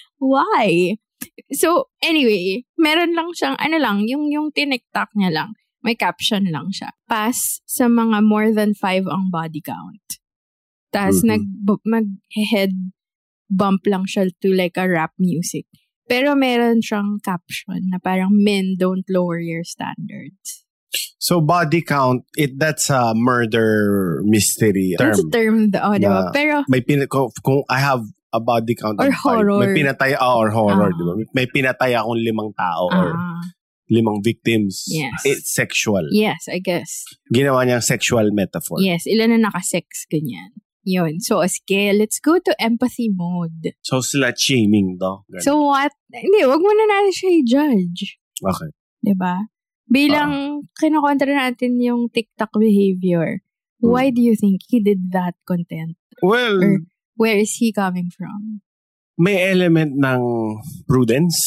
why? So, anyway, meron lang siyang, ano lang, yung, yung tiniktak niya lang. May caption lang siya. Pass sa mga more than five ang body count. Tapos, Mhm. nag, mag-head bump lang siya to like a rap music. Pero meron siyang caption na parang men don't lower your standards. So, body count, it that's a murder mystery term. That's a term, oh, diba? Na Pero, May pin- kung, kung I have a body count Or of five, horror. may pinatay, ah, or horror, Ah. di ba? May pinatay akong limang tao or ah, limang victims. Yes. It's sexual. yes, I guess. Ginawa niyang sexual metaphor. Yes, ilan na nakasex, ganyan. Yun. So, sige, let's go to empathy mode. So, slut shaming daw. Ganun. So, what? Hindi, wag mo na natin siya i-judge. okay. Diba? Bilang kinokontra natin yung TikTok behavior, why do you think he did that content? Well, Or where is he coming from? may element ng prudence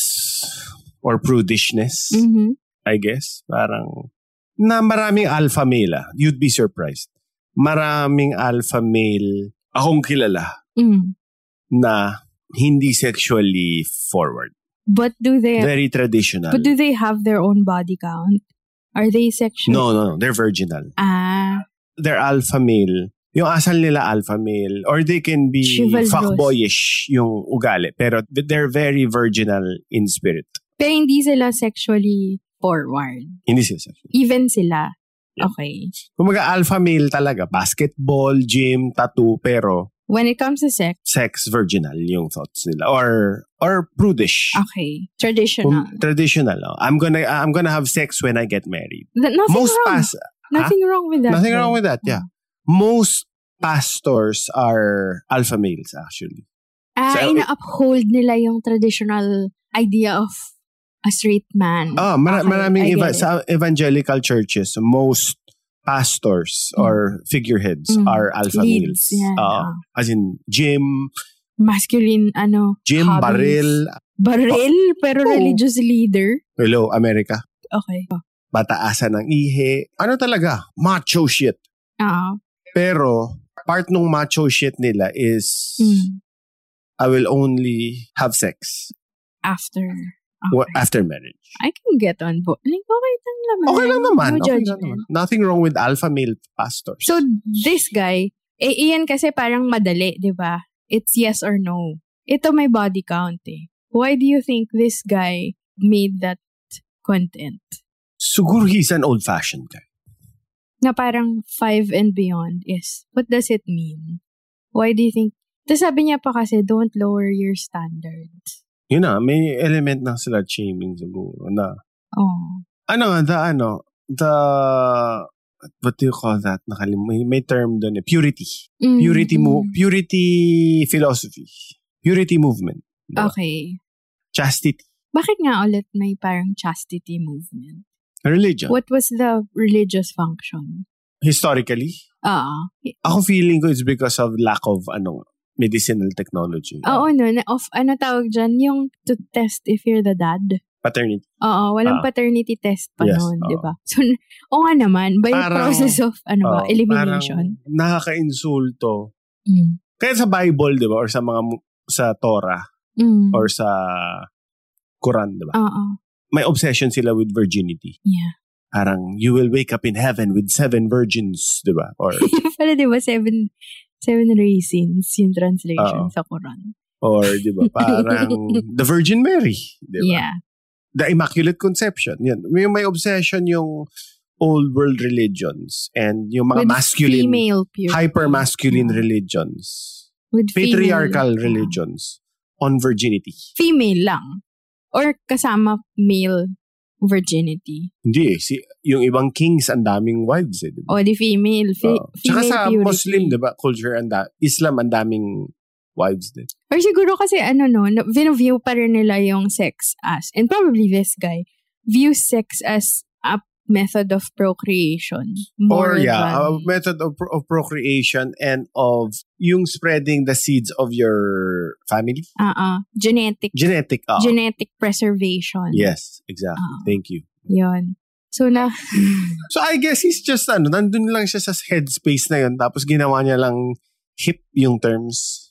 or prudishness, Mm-hmm. I guess. Parang, na maraming alpha male, ah. You'd be surprised. Maraming alpha male akong kilala Mm. na hindi sexually forward. But do they Very traditional. but do they have their own body count? Are they sexual? No, no, no. They're virginal. Ah, They're alpha male. Yung asal nila alpha male. Or they can be Chivalrous. fuckboyish yung ugali. Pero they're very virginal in spirit. pero hindi sila sexually forward. Hindi sila sexual. Even sila. Yeah. Okay. Kumaga alpha male talaga. Basketball, gym, tattoo. Pero When it comes to sex, sex virginal yung thoughts nila. Or or prudish. okay. Traditional. Kung traditional. Oh. I'm gonna I'm gonna have sex when I get married. Th- nothing Most wrong. pas Nothing wrong with that. Nothing though. wrong with that, yeah. Most pastors are alpha males actually. Ah, So, ina-uphold nila yung traditional idea of a straight man. Ah, mara- Okay, maraming I eva- get it. sa evangelical churches, most pastors Mm. or figureheads Mm. are alpha Leads, males. yan, Ah, ah. as in Jim, Masculine, ano, Jim hobbies. Baril, Baril, pero Oh. religious leader. hello America, Okay. bataasan ng ihi. Ano talaga? Macho shit. Ah, Pero part ng macho shit nila is mm, I will only have sex after. wa- Okay. after marriage. I can get on board. Like, okay lang naman. Okay lang naman. No Okay lang judgment. naman. Nothing wrong with alpha male pastors. So, this guy, eh, iyan kasi parang madali, di ba? It's yes or no. Ito may body count eh. Why do you think this guy made that content? siguro he's an old-fashioned guy. Na parang five and beyond is, what does it mean? Why do you think? Tapos sabi niya pa kasi, don't lower your standards. Yun na, may element ng slut shaming siguro na Oh. ano nga, the ano, the what do you call that? Nakalim may, may term doon eh. Purity. Mm, Purity mm. mo, purity philosophy. Purity movement. Diba? Okay. Chastity. Bakit nga ulit may parang chastity movement? Religion. What was the religious function? Historically, Ah. ako feeling ko it's because of lack of ano medicinal technology. Oo, no. Na of, ano tawag dyan? Yung to test if you're the dad. Paternity. Oo, walang Ah. paternity test pa Yes, noon, oo. di ba? So, o nga naman, by Parang- process of, ano ba, Oh, elimination. Parang nakaka-insulto. Mm. Kaya sa Bible, di ba? Or sa mga mu- sa Torah, Mm. or sa Quran, di ba? Oo. May obsession sila with virginity. Yeah. Parang, you will wake up in heaven with seven virgins, di ba? Or, Pala, di ba, seven, seven raisins yung translation Oo. sa Quran. or di ba? Parang, the Virgin Mary, di ba? Yeah. The Immaculate Conception. Yan. May, may obsession yung old world religions and yung mga With masculine, female purity. hyper-masculine Yeah. religions, With patriarchal female, religions on virginity. Female lang. Or kasama male virginity. Hindi eh. Si, yung ibang kings, ang daming wives eh. Diba? O di female. Fe- Oo. Tsaka female sa purity. Muslim, diba, culture, and Islam, ang daming wives din. Or siguro kasi ano no, no view pa rin nila yung sex as, and probably this guy, views sex as a method of procreation. More Or yeah, a than, method of, pro- of procreation and of yung spreading the seeds of your family. uh-uh, genetic, Genetic. Uh, genetic preservation. yes, exactly. Oo. Thank you. Yun. So na, So I guess he's just ano, nandun lang siya sa headspace na yun. Tapos ginawa niya lang hip yung terms.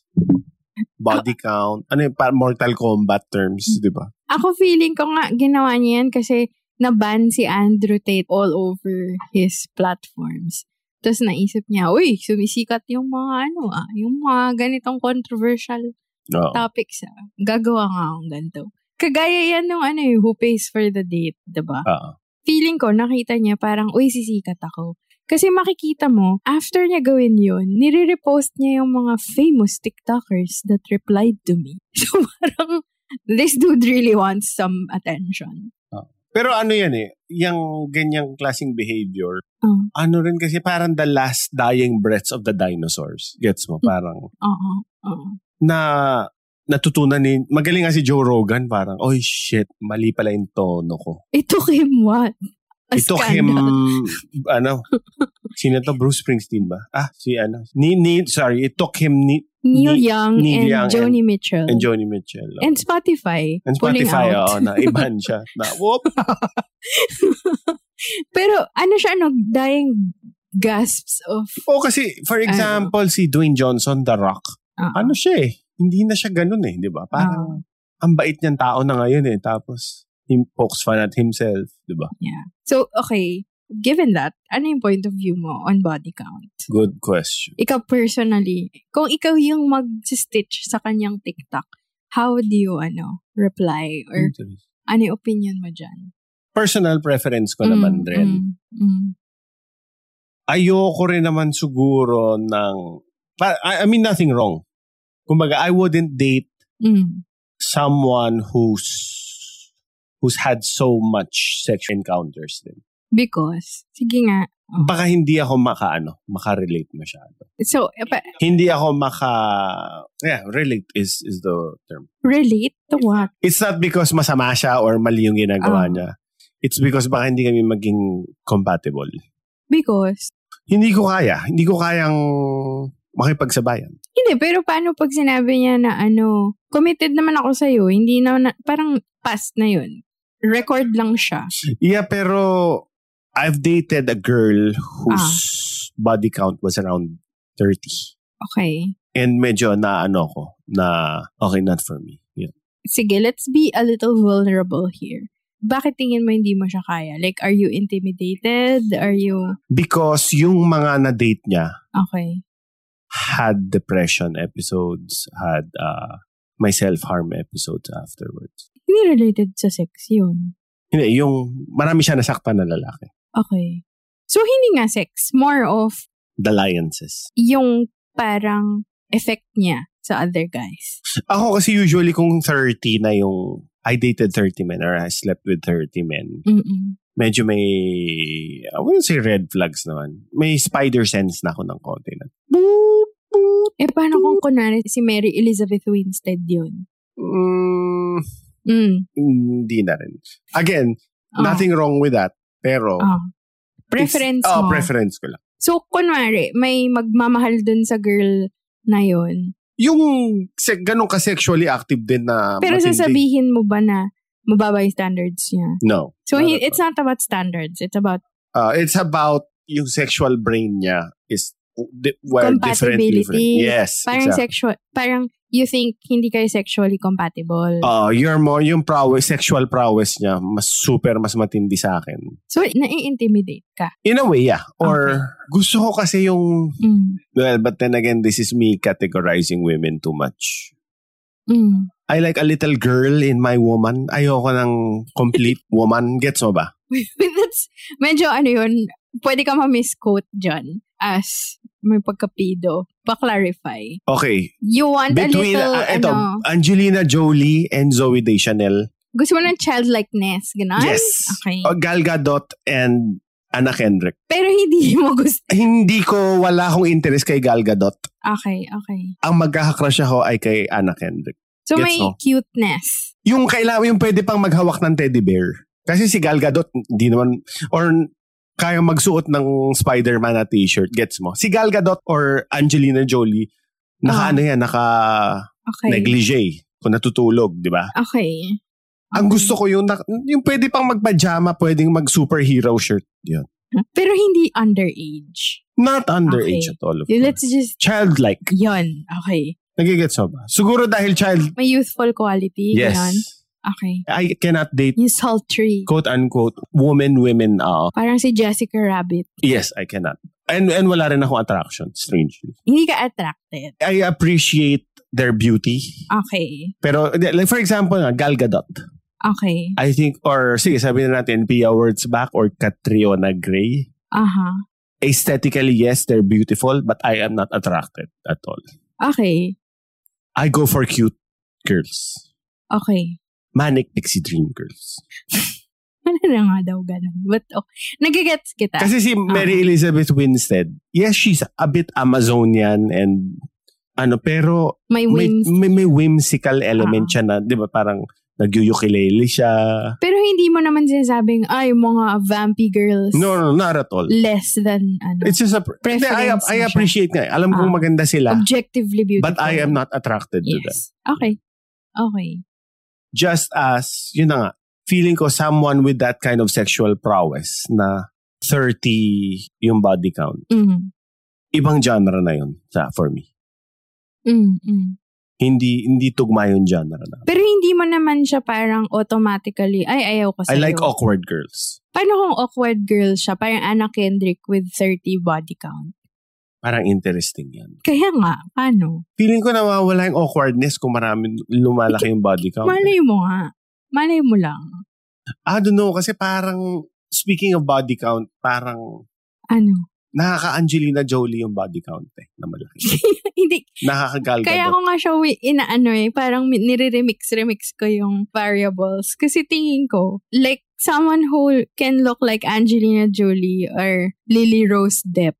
Body count. Ano yung pa- Mortal Kombat terms, di ba? ako feeling ko nga ginawa niya yan kasi na-ban si Andrew Tate all over his platforms. Tapos naisip niya, uy, sumisikat yung mga ano ah, yung mga ganitong controversial Oo. topics ah. Gagawa nga akong ganito. Kagaya yan nung ano eh, who pays for the date, diba? Oo. Feeling ko, nakita niya parang, uy, sisikat ako. Kasi makikita mo, after niya gawin yun, nire-repost niya yung mga famous TikTokers that replied to me. So parang, this dude really wants some attention. Pero ano yan eh, yung ganyang klaseng behavior, Oh. ano rin kasi parang the last dying breaths of the dinosaurs. Gets mo? Parang, Oo. Oo. na natutunan ni, magaling nga si Joe Rogan, parang, oh shit, mali pala yung tono ko. It took him what? A It took him, scandal. ano, sino to? Bruce Springsteen ba? Ah, si ano, ni, ni, sorry, it took him, ni, Neil Ni- Young Neil and Young Joni Mitchell. and Joni Mitchell. oh. And Spotify. And pulling Spotify, out. oo, na iban siya. Na, whoop! Pero ano siya, ano, dying gasps of... O kasi, for example, si Dwayne Johnson, The Rock, Uh, ano siya eh, hindi na siya ganun eh, di ba? Parang, ang bait niyang tao na ngayon eh, tapos, he pokes fun at himself, di ba? Yeah. So, okay, given that, ano yung point of view mo on body count? Good question. Ikaw personally, kung ikaw yung mag-stitch sa kanyang TikTok, how do you, ano, reply? Or ano yung opinion mo dyan? Personal preference ko naman Mm, rin. mm, mm. Ayoko rin naman siguro ng, pa- I, I mean, nothing wrong. Kumbaga, I wouldn't date Mm. someone who's who's had so much sexual encounters din. Because, sige nga. Oh. Baka hindi ako maka, ano, maka-relate masyado. So, eh, pa- Hindi ako maka, yeah, relate is is the term. relate to what? It's not because masama siya or mali yung ginagawa Ah. niya. It's because baka hindi kami maging compatible. Because, Hindi ko kaya. Hindi ko kayang makipagsabayan. hindi, pero paano pag sinabi niya na ano, committed naman ako sa'yo, hindi na, na parang past na yun. Record lang siya. Yeah, pero I've dated a girl whose body count was around thirty. Okay. And medyo na ano ko, na okay, not for me. Yeah. Sige, let's be a little vulnerable here. Bakit tingin mo hindi mo siya kaya? Like, are you intimidated? Are you... Because yung mga na-date niya Okay. had depression episodes, had uh, my self-harm episodes afterwards. Hindi related sa sex yun. Hindi, yung marami siya nasaktan na lalaki. Okay. So, hindi nga sex. More of Dalliances. yung parang effect niya sa other guys. Ako kasi usually kung thirty na yung I dated thirty men or I slept with thirty men, Mm-mm. medyo may, I wouldn't say red flags naman. May spider sense na ako ng konti na. Boop, boop. Eh, paano kung kunwari si Mary Elizabeth Winstead yun? Mm, Mm. hindi na rin. Again, Oh. nothing wrong with that. Pero, Oh. Preference it's- oh, mo. preference ko lang. So, kunwari, may magmamahal dun sa girl na yun. Yung se- ganun ka-sexually active din na Pero matindi. sasabihin mo ba na mababa yung standards niya? No. So, Not he, at it's not about standards. It's about, Uh, it's about yung sexual brain niya is di- were different, different. Compatibility. Yes, Parang exactly. sexual, parang you think hindi kayo sexually compatible. Uh, you're more, yung prowess, sexual prowess niya, mas super, mas matindi sa akin. So, nai-intimidate ka. In a way, yeah. Or, Okay. gusto ko kasi yung, Mm. well, but then again, this is me categorizing women too much. Mm. I like a little girl in my woman. Ayoko ng complete woman. Gets mo ba? That's, medyo ano yun, pwede ka ma-misquote dyan as may pagkapido. Pa-clarify. Okay. You want Between, a little, uh, ito, ano, Angelina Jolie and Zooey Deschanel. gusto mo ng childlikeness, gano'n? Yes. Okay. O, Gal Gadot and Anna Kendrick. Pero hindi mo gusto. Hindi ko, wala akong interest kay Gal Gadot. Okay, okay. Ang magkakakrush ako ay kay Anna Kendrick. So, Gets may mo? cuteness. Yung kailangan, yung pwede pang maghawak ng teddy bear. Kasi si Gal Gadot, hindi naman, or kaya magsuot ng Spider-Man na t-shirt. Gets mo? Si Gal Gadot or Angelina Jolie, naka Ah. ano yan, naka Okay. negligee. Kung natutulog, di ba? Okay. Ang gusto ko yung, na- yung pwede pang mag-pajama, pwedeng mag-superhero shirt. Yun. Pero hindi underage. Not underage Okay. at all. Of Let's course. just, Childlike. yon. Okay. Nagigets mo ba? Siguro dahil child, May youthful quality. yes. Ganon. Okay. I cannot date Yung sultry. quote-unquote woman, women. Uh, Parang si Jessica Rabbit. yes, I cannot. And and wala rin akong attraction, strangely. Hindi ka attracted. I appreciate their beauty. Okay. Pero, like for example, nga, Gal Gadot. Okay. I think, or sige, sabihin na natin, Pia Wurtzbach or Catriona Gray. Aha. Aesthetically, yes, they're beautiful, but I am not attracted at all. Okay. I go for cute girls. Okay. Manic pixie dream girls. Ano na nga daw ganun? But, oh, nagigets kita. Kasi si Mary Elizabeth Winstead, yes, she's a bit Amazonian and ano, pero may may, wings. may, may whimsical element Ah. siya na, di ba, parang nag-ukulele siya. Pero hindi mo naman sinasabing, ay, mga vampy girls. No, no, not at all. Less than, ano, It's just a, preference I, mo I siya. appreciate nga. Alam kong Ah. maganda sila, objectively beautiful. but I am not attracted to them. Yes. Okay. Okay. Just as, yun na nga, feeling ko someone with that kind of sexual prowess na thirty yung body count. Mm. Ibang genre na yun sa, for me. Mm, mm. Hindi hindi tugma yung genre na. Pero hindi mo naman siya parang automatically, ay, ayaw ko I sa'yo. like awkward girls. Paano kung awkward girl siya? Parang Anna Kendrick with thirty body count. Parang interesting yan. Kaya nga, paano? Feeling ko nawawala yung awkwardness kung marami lumalaki yung body count. Malay mo nga. Malay mo lang. I don't know, kasi parang, speaking of body count, parang Ano? nakaka-Angelina Jolie yung body count eh, na malaki. Hindi. Nakaka-Gal Kaya Gadot. ako nga siya wi- inaano eh, parang mi- nire-remix-remix ko yung variables. Kasi tingin ko, like, someone who can look like Angelina Jolie or Lily Rose Depp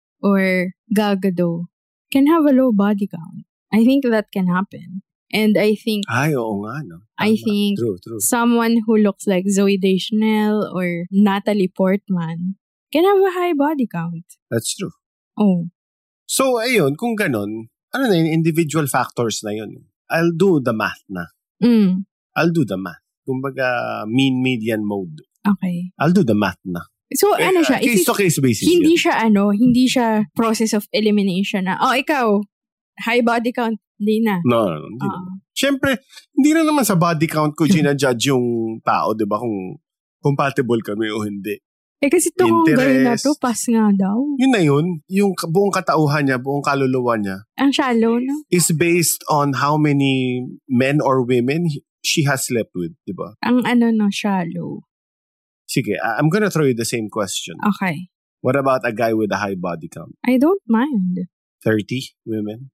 or Gal Gadot can have a low body count. I think that can happen. And I think Ay, oo nga, no? I Tama. think True, true. someone who looks like Zooey Deschanel or Natalie Portman can have a high body count. That's true. Oh. So, ayun, kung ganun, ano na yun, individual factors na yun. I'll do the math na. Mm. I'll do the math. Kumbaga, mean median mode. Okay. I'll do the math na. So, Eh, ano siya? uh, case If to case basis. hindi yun. siya ano, hindi siya process of elimination na, oh, ikaw, high body count, hindi na. No, no, no. Hindi Ah. naman. Siyempre, hindi na naman sa body count ko ginajudge yung tao, di ba? Kung compatible kami o hindi. Eh kasi itong Interest. girl na to, pass nga daw. Yun na yun. Yung ka- buong katauhan niya, buong kaluluwa niya Ang shallow, no? is based on how many men or women he- she has slept with, di ba? Ang ano, no, shallow. Sige, I- I'm gonna throw you the same question. Okay. What about a guy with a high body count? I don't mind. thirty women?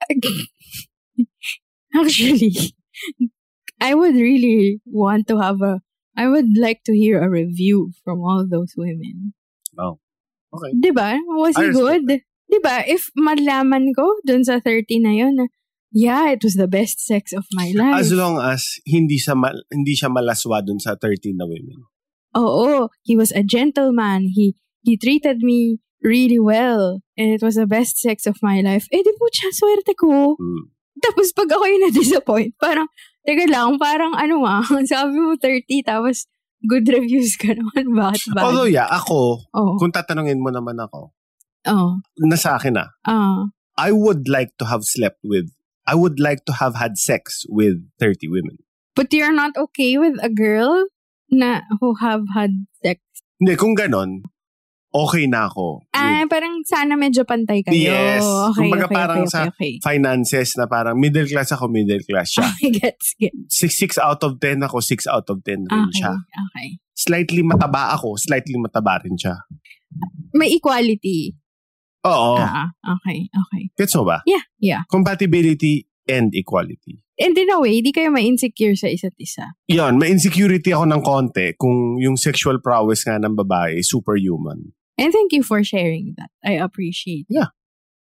Actually, I would really want to have a, I would like to hear a review from all those women. Oh. Okay. Diba? Was I he respect good? Diba? If malaman ko dun sa thirty na yun, na, yeah, it was the best sex of my life. As long as hindi siya mal- hindi siya malaswa dun sa thirty na women. Oo, he was a gentleman. He he treated me really well. And it was the best sex of my life. Eh, di po siya, swerte ko. Hmm. Tapos pag ako yung na-disappoint, parang, teka lang, parang ano ah, sabi mo thirty, tapos good reviews ka naman. Bakit ba? Although yeah, ako, Oo. kung tatanungin mo naman ako, Oh. Nasa akin na. Uh. I would like to have slept with, I would like to have had sex with thirty women. But you're not okay with a girl na who have had sex? Hindi, kung ganon, okay na ako. Ah, parang sana medyo pantay kayo. Yes. Okay, Kumbaga okay, parang okay, sa okay, okay. finances na parang middle class ako, middle class siya. Okay, gets, gets. Six, six out of ten ako, six out of ten rin Okay, siya. okay. Slightly mataba ako, slightly mataba rin siya. May equality. Oo. Ah, okay, okay. Gets mo ba? Yeah, yeah. Compatibility and equality. And in a way, di kayo ma-insecure sa isa't isa. Yan, may insecurity ako ng konti kung yung sexual prowess nga ng babae is superhuman. And thank you for sharing that. I appreciate it. Yeah.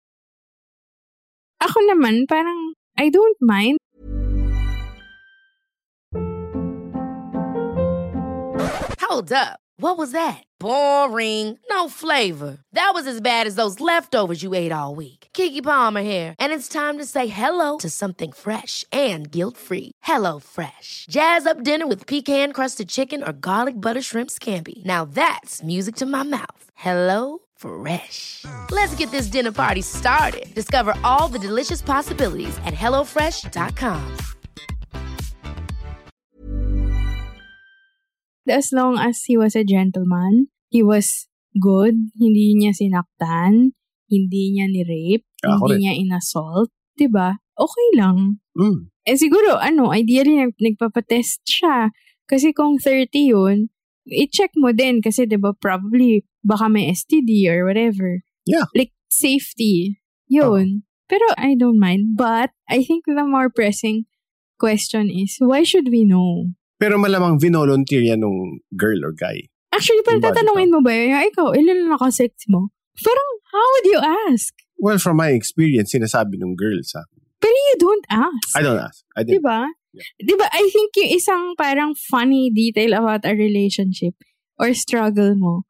Ako naman, parang, I don't mind. Hold up. What was that? Boring. No flavor. That was as bad as those leftovers you ate all week. Keke Palmer here, and it's time to say hello to something fresh and guilt-free. Hello Fresh. Jazz up dinner with pecan-crusted chicken or garlic butter shrimp scampi. Now that's music to my mouth. Hello Fresh. Let's get this dinner party started. Discover all the delicious possibilities at hello fresh dot com. As long as he was a gentleman, he was good, hindi niya sinaktan, hindi niya ni-rape, Ako hindi rin. niya in-assault, diba? Okay lang. Mm. Eh siguro, ano, ideally, nag- nagpapatest siya. Kasi kung thirty yun, i-check mo din kasi diba probably baka may S T D or whatever. Yeah. Like, safety. Yun. Pero I don't mind. But, I think the more pressing question is, why should we know? Pero malamang vinolunteer yan nung girl or guy. Actually, parang Yung body tatanungin mo ba yun? Ikaw, ilan na nakasex mo? Parang, how would you ask? Well, from my experience, sinasabi nung girl sa akin. Pero you don't ask. I don't ask. I didn't. Diba? Yeah. Diba, I think yung isang parang funny detail about a relationship or struggle mo,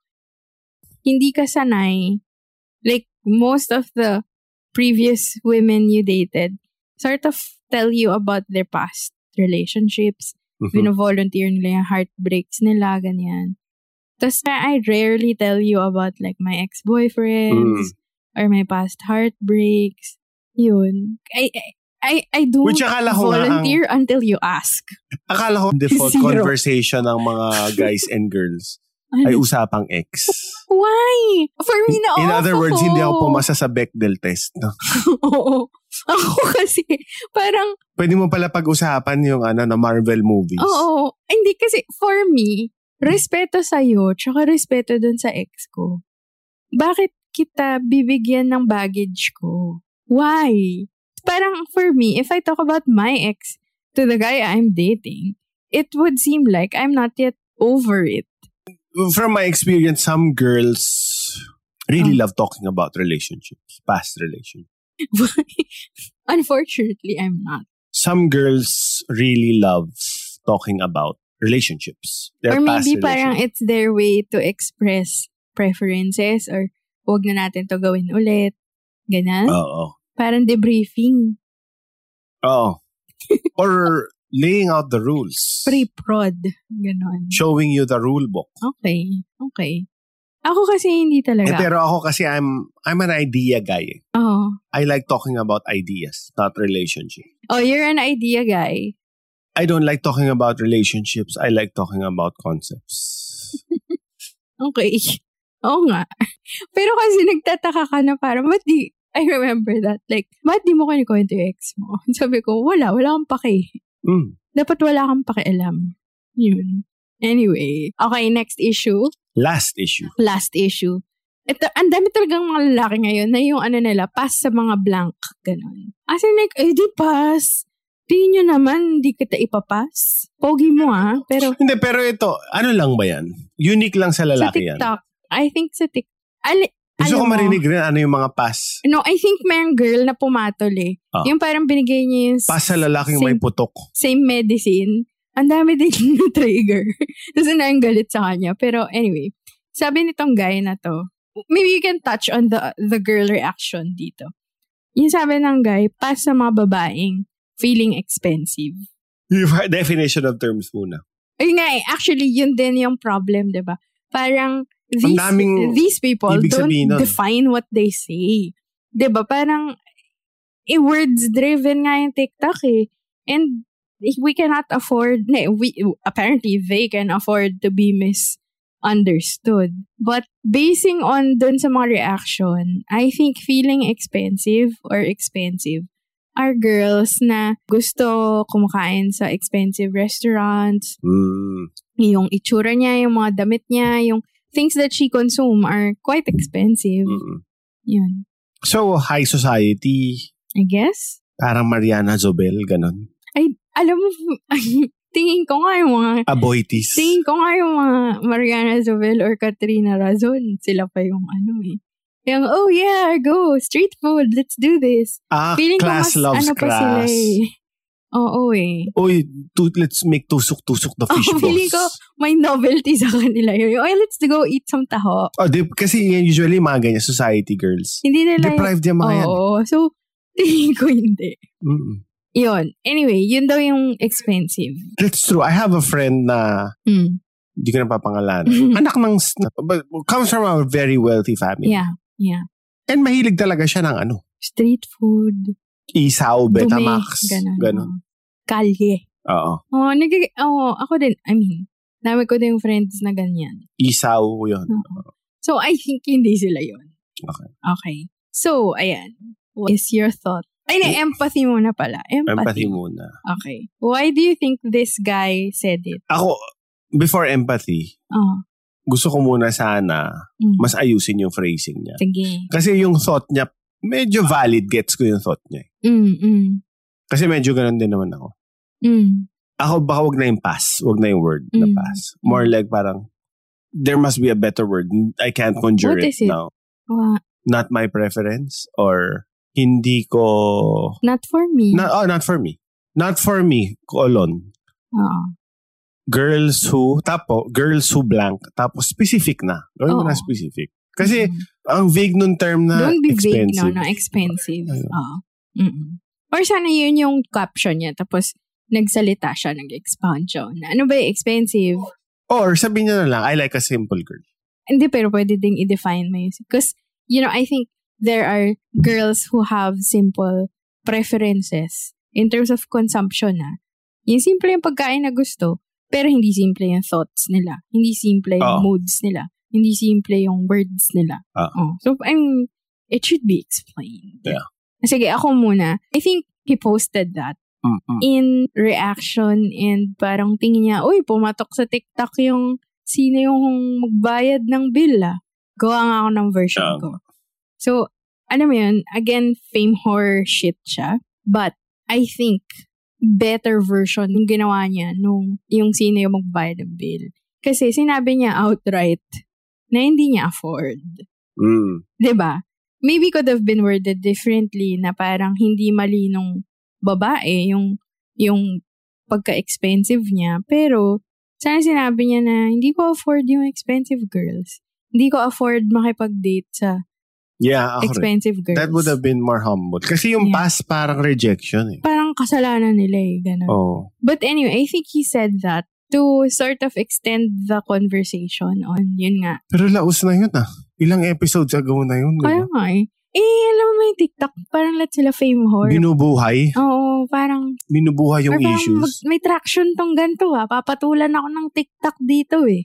hindi ka sanay. Like, most of the previous women you dated sort of tell you about their past relationships. Mhm. Bino-volunteer nila yung heartbreaks nila, ganyan. Tapos, I rarely tell you about like my ex-boyfriends Mm. or my past heartbreaks. Yun. I, I, I don't Which akala ko nga volunteer until you ask. Akala ko default Zero. conversation ng mga guys and girls ay Ano? usapang ex. Why? For me na In off other words, ako. hindi ako pumasa sa Bechdel test. No? Oo. Ako kasi, parang, Pwede mo pala pag-usapan yung ano na Marvel movies. oo. Hindi kasi, for me, respeto sa'yo, tsaka respeto dun sa ex ko. Bakit kita bibigyan ng baggage ko? Why? Parang for me, if I talk about my ex to the guy I'm dating, it would seem like I'm not yet over it. From my experience, some girls really Oh. love talking about relationships, past relationships. Unfortunately, I'm not. Some girls really love talking about relationships. Their Or past maybe parang relationships. it's their way to express preferences or huwag na natin to gawin ulit. Ganun. Oo. Parang debriefing. Oh. Or laying out the rules. Pre-prod. Ganon. Showing you the rule book. Okay. Okay. Ako kasi hindi Eh, talaga. pero ako kasi I'm I'm an idea guy. eh. Oh. I like talking about ideas, not relationship. Oh, you're an idea guy. I don't like talking about relationships. I like talking about concepts. Okay. Oo nga. Pero kasi nagtataka ka na parang, ba't di, I remember that. Like, ba't di mo kinikwento yung ex mo? Sabi ko, wala. Wala kang pake. Mm. Dapat wala kang pakialam. Yun. Anyway. Okay, next issue. Last issue. Last issue. Ito, ang dami talagang mga lalaki ngayon na yung ano nila, pass sa mga blank. Ganon. As in like, eh di pass. Tingin nyo naman, hindi kita ipapass. Pogi mo ah. Pero Hindi, pero ito, ano lang ba yan? Unique lang sa sa lalaki yan. TikTok, I think sa TikTok, ali, Gusto ko alam mo, marinig rin ano yung mga pass. No, I think mayroong girl na pumatol eh. Ah. Yung parang binigay niya yung Pass sa lalaking may same, putok. same medicine. Ang dami din yung trigger. Tapos na yung galit sa kanya. Pero anyway, sabi nitong guy na to, maybe you can touch on the the girl reaction dito. Yung sabi ng guy, pass sa mga babaeng feeling expensive. Yung definition of terms muna. Ayun nga eh, actually, yun din yung problem, di ba? Parang, these, daming these people ibig don't sabihin nun. define what they say. Diba? Parang, eh, words-driven nga yung TikTok eh. And we cannot afford, we apparently they can afford to be misunderstood. But basing on dun sa mga reaction, I think feeling expensive or expensive are girls na gusto kumakain sa expensive restaurants. Mm. Yung itsura niya, yung mga damit niya, yung things that she consume are quite expensive. Mm. Yun. So, high society, I guess. parang Mariana Zobel, ganon. Ay, alam mo, tingin ko nga yung mga, Aboitis. tingin ko nga yung mga Mariana Zobel or Katrina Razon, sila pa yung ano eh. Yung, oh yeah, go, street food, let's do this. Ah, Feeling class ko mas, loves ano pa sila class. eh. Oo eh. Uy, to, let's make tusok-tusok the fish Oh, balls. feeling ko may novelty sa kanila yun. Oh, let's go eat some taho. Oh, di, kasi yan usually mga ganyan, society girls. Hindi nila Deprived yung mga yan. Oo. So, tingin ko hindi. Mm-mm. Yun. Anyway, yun daw yung expensive. That's true. I have a friend na Mm. hindi ko na papangalanan. Anak ng, but comes from a very wealthy family. Yeah. Yeah. And mahilig talaga siya ng ano, Street food. Isaw, Dumi. Betamax. Ganon. Ganon. Kalye. Oo. Oh, nag- oh, ako din. I mean, dami ko din friends na ganyan. Isaw yun. Oo. So, I think hindi sila yun. Okay. Okay. So, ayan. What is your thought? Ay, na, empathy muna pala. Empathy. Empathy muna. Okay. Why do you think this guy said it? Ako, before empathy, Oh, gusto ko muna sana mm. mas ayusin yung phrasing niya. Sige. Kasi yung thought niya, medyo valid, gets ko yung thought niya. Mm, mm, Kasi medyo ganun din naman ako. mm. Ako, baka wag na yung pass. Wag na yung word na Mm. pass. More like parang, there must be a better word. I can't conjure What it, is it? now. Wa- Not my preference or hindi ko... Not for me. Not, oh, not for me. Not for me, colon. Oo. Girls who, tapo, girls who blank, tapos specific na. Gawin mo Oo. na specific. Kasi, Mm. ang vague nun term na Don't be vague, expensive. no? No, expensive. Ayun. Oo. Mm-mm. Or sana yun yung caption niya, tapos nagsalita siya, nag-expound siya. Na, ano ba yung expensive? Or sabihin niya na lang, I like a simple girl. Hindi, pero pwede ding i-define mo yun. Because, you know, I think there are girls who have simple preferences in terms of consumption na. Yung simple yung pagkain na gusto, pero hindi simple yung thoughts nila. Hindi simple yung Oo. moods nila. Hindi simple yung words nila. Oo. Oh. So, I mean, it should be explained. Yeah. Sige, ako muna. I think he posted that Mm-mm. in reaction and parang tingin niya, uy, pumatok sa TikTok yung sino yung magbayad ng bill ah. Gawa nga ako ng version Um, ko. So, ano mo yun, again, fame horror shit siya. But, I think, better version yung ginawa niya nung yung sino yung magbayad ng bill. Kasi sinabi niya outright na hindi niya afford. Mm. 'Di ba? Maybe could have been worded differently na parang hindi mali nung babae yung yung pagka-expensive niya. Pero, sana sinabi niya na hindi ko afford yung expensive girls. Hindi ko afford makipag-date sa Yeah, ako rin. expensive girls. That would have been more humble. Kasi yung Yeah. pass parang rejection eh. Parang kasalanan nila eh, ganun. Oh. But anyway, I think he said that to sort of extend the conversation on, yun nga. Pero laos na yun ah. Ilang episodes ago na yun. Kaya Diba? nga eh. Eh, alam mo yung TikTok, parang let sila fame whore. Binubuhay. Oo, parang, Binubuhay yung or parang issues. mag- may traction tong ganito ah. Papatulan ako ng TikTok dito eh.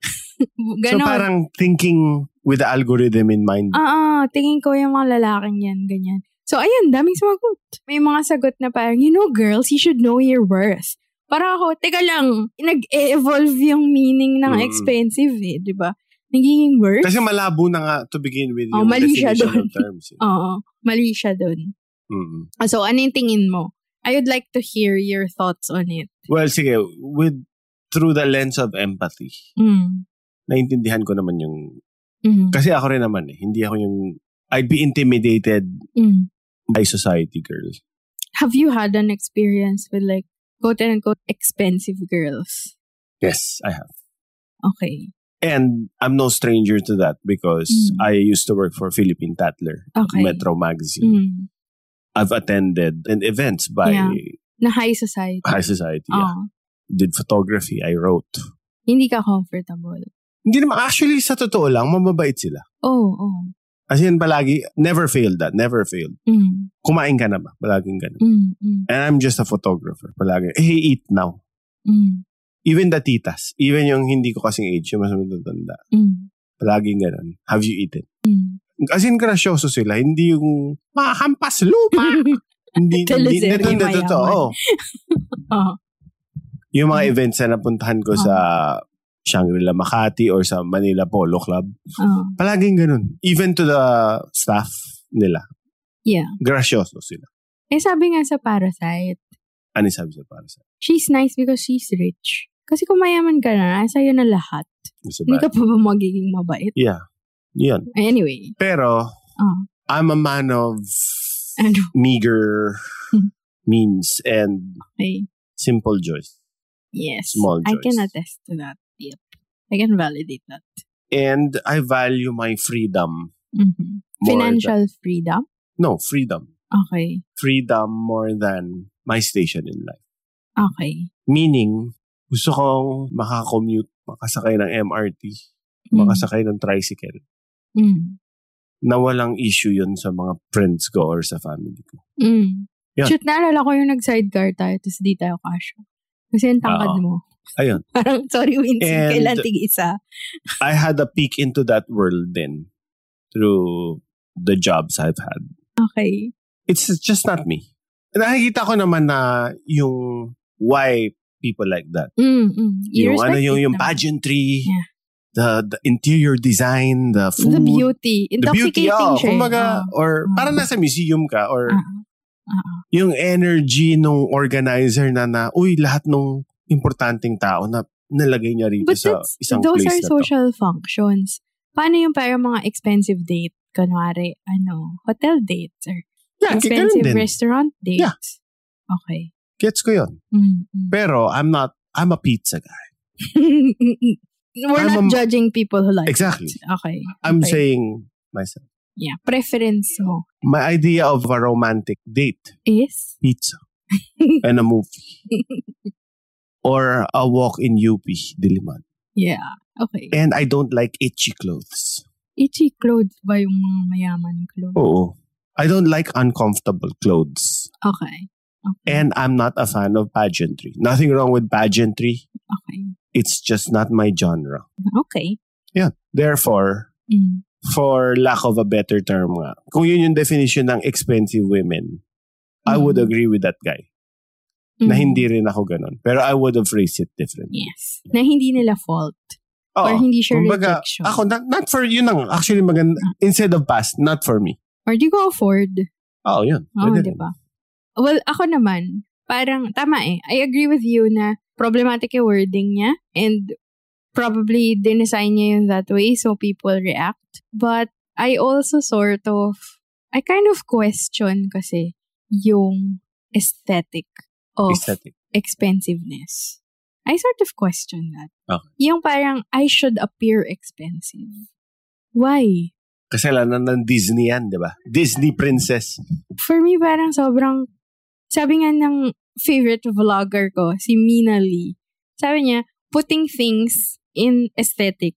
So Ganon. parang thinking with the algorithm in mind. Ah, ah, tingin ko yung mga lalaking yan, ganyan. So, ayun, daming sumagot. May mga sagot na parang, you know, girls, you should know your worth. Parang ako, teka lang, nag-evolve yung meaning ng Mm. expensive eh, di ba? Nagiging worth? Kasi malabo na nga to begin with Oh, yung mali siya definition dun. of terms. Eh. Oo, mali siya dun. Mm-mm. Ah, So, ano yung tingin mo? I would like to hear your thoughts on it. Well, sige, with through the lens of empathy, Mm. naintindihan ko naman yung... Mm. Kasi ako rin naman eh, hindi ako yung... I'd be intimidated Mm. by society girls. Have you had an experience with like, quote-unquote, expensive girls? Yes, I have. Okay. And I'm no stranger to that because Mm. I used to work for Philippine Tatler, Okay. Metro Magazine. Mm. I've attended an events by Yeah. Na high society. high society. Yeah. Oo. Did photography, I wrote. Hindi ka comfortable. Hindi naman, actually, sa totoo lang, mababait sila. Oh, oh. As in, palagi, never failed that. Never failed. Mm. Kumain ka na ba? Palaging ganun. Mm, mm, And I'm just a photographer. Palagi, hey, eat now. mm, Even the titas. Even yung hindi ko kasing age, yung mas matanda. mm, Palaging ganun. Have you eaten? mm. As in, grasyoso sila. Hindi yung mahampas lupa. hindi, hindi, Teleserye hindi, hindi, totoo. mayaman. Oh. Yung mga events na napuntahan ko sa Shangri-La Makati or sa Manila Polo Club, Oh. palaging ganun. Even to the staff nila. Yeah. Grasyoso sila. Eh, sabi nga sa Parasite, Ano sabi sa para sa? she's nice because she's rich. Kasi kung mayaman ka na, sa'yo na lahat. Hindi ka pa ba magiging mabait? Yeah. Yun. Anyway. Pero, Oh. I'm a man of Ano? meager means and Okay. simple joys. Yes. Small I joys. can attest to that. Yep. I can validate that. And I value my freedom. Mm-hmm. More Financial freedom? No, freedom. Okay. Freedom more than my station in life. Okay. Meaning, gusto kong makakommute, makasakay ng M R T, makasakay ng tricycle, Mm. na walang issue yun sa mga friends ko or sa family ko. Mm. Yeah. Shoot, naalala ko yung nag-sidecar tayo tapos di tayo kasyo. Kasi yung tangkad Oo. mo. Ayun. Parang, sorry Winston, And- kailan tig-isa? I had a peek into that world then through the jobs I've had. Okay. It's just not me. Nakikita ko naman na yung why people like that. Mm, mm. You Yung ano respect yung, it yung naman. pageantry, Yeah. the the interior design, the food, The beauty. the beauty, Intoxicating oh, siya. kumbaga, Oh. or Oh. parang nasa museum ka, or Ah. Ah. yung energy nung organizer na na, uy, lahat nung importanteng tao na nalagay niya rito But sa that's, isang those place are na to. social functions. Paano yung parang mga expensive date? Kunwari, ano, hotel dates or Yeah, ganun expensive din. restaurant dates? Yeah. Okay. Gets ko yun. Mm, mm. Pero I'm not, I'm a pizza guy. We're I'm not a- judging people who like Exactly. it. Okay. I'm okay. saying myself. Yeah. Preference mo My idea of a romantic date, is? pizza and a movie. Or a walk in U P, Diliman. Yeah. Okay. And I don't like itchy clothes. Itchy clothes ba yung mga mayaman clothes? Oo. I don't like uncomfortable clothes. Okay. Okay. And I'm not a fan of pageantry. Nothing wrong with pageantry. Okay. It's just not my genre. Okay. Yeah. Therefore, Mm. for lack of a better term nga, kung yun yung definition ng expensive women, I Mm. would agree with that guy. Mm. Na hindi rin ako ganun. Pero I would have phrased it differently. Yes. Na hindi nila fault. Oo. Or hindi siya Kumbaga, rejection. Ako, not, not for, yun ang actually maganda. Instead of past, not for me. Or di ko afford. Oo, yun. Oo, Pwede di rin. ba? Well, ako naman, parang, tama eh. I agree with you na problematic yung wording niya and probably dinesign niya yun that way so people react. But I also sort of, I kind of question kasi yung aesthetic of Aesthetic. expensiveness. I sort of question that. Okay. Yung parang, I should appear expensive. Why? Kasalanan ng Disney yan, di ba? Disney princess. For me, parang sobrang, sabi nga ng favorite vlogger ko, si Mina Lee, sabi niya, putting things in aesthetic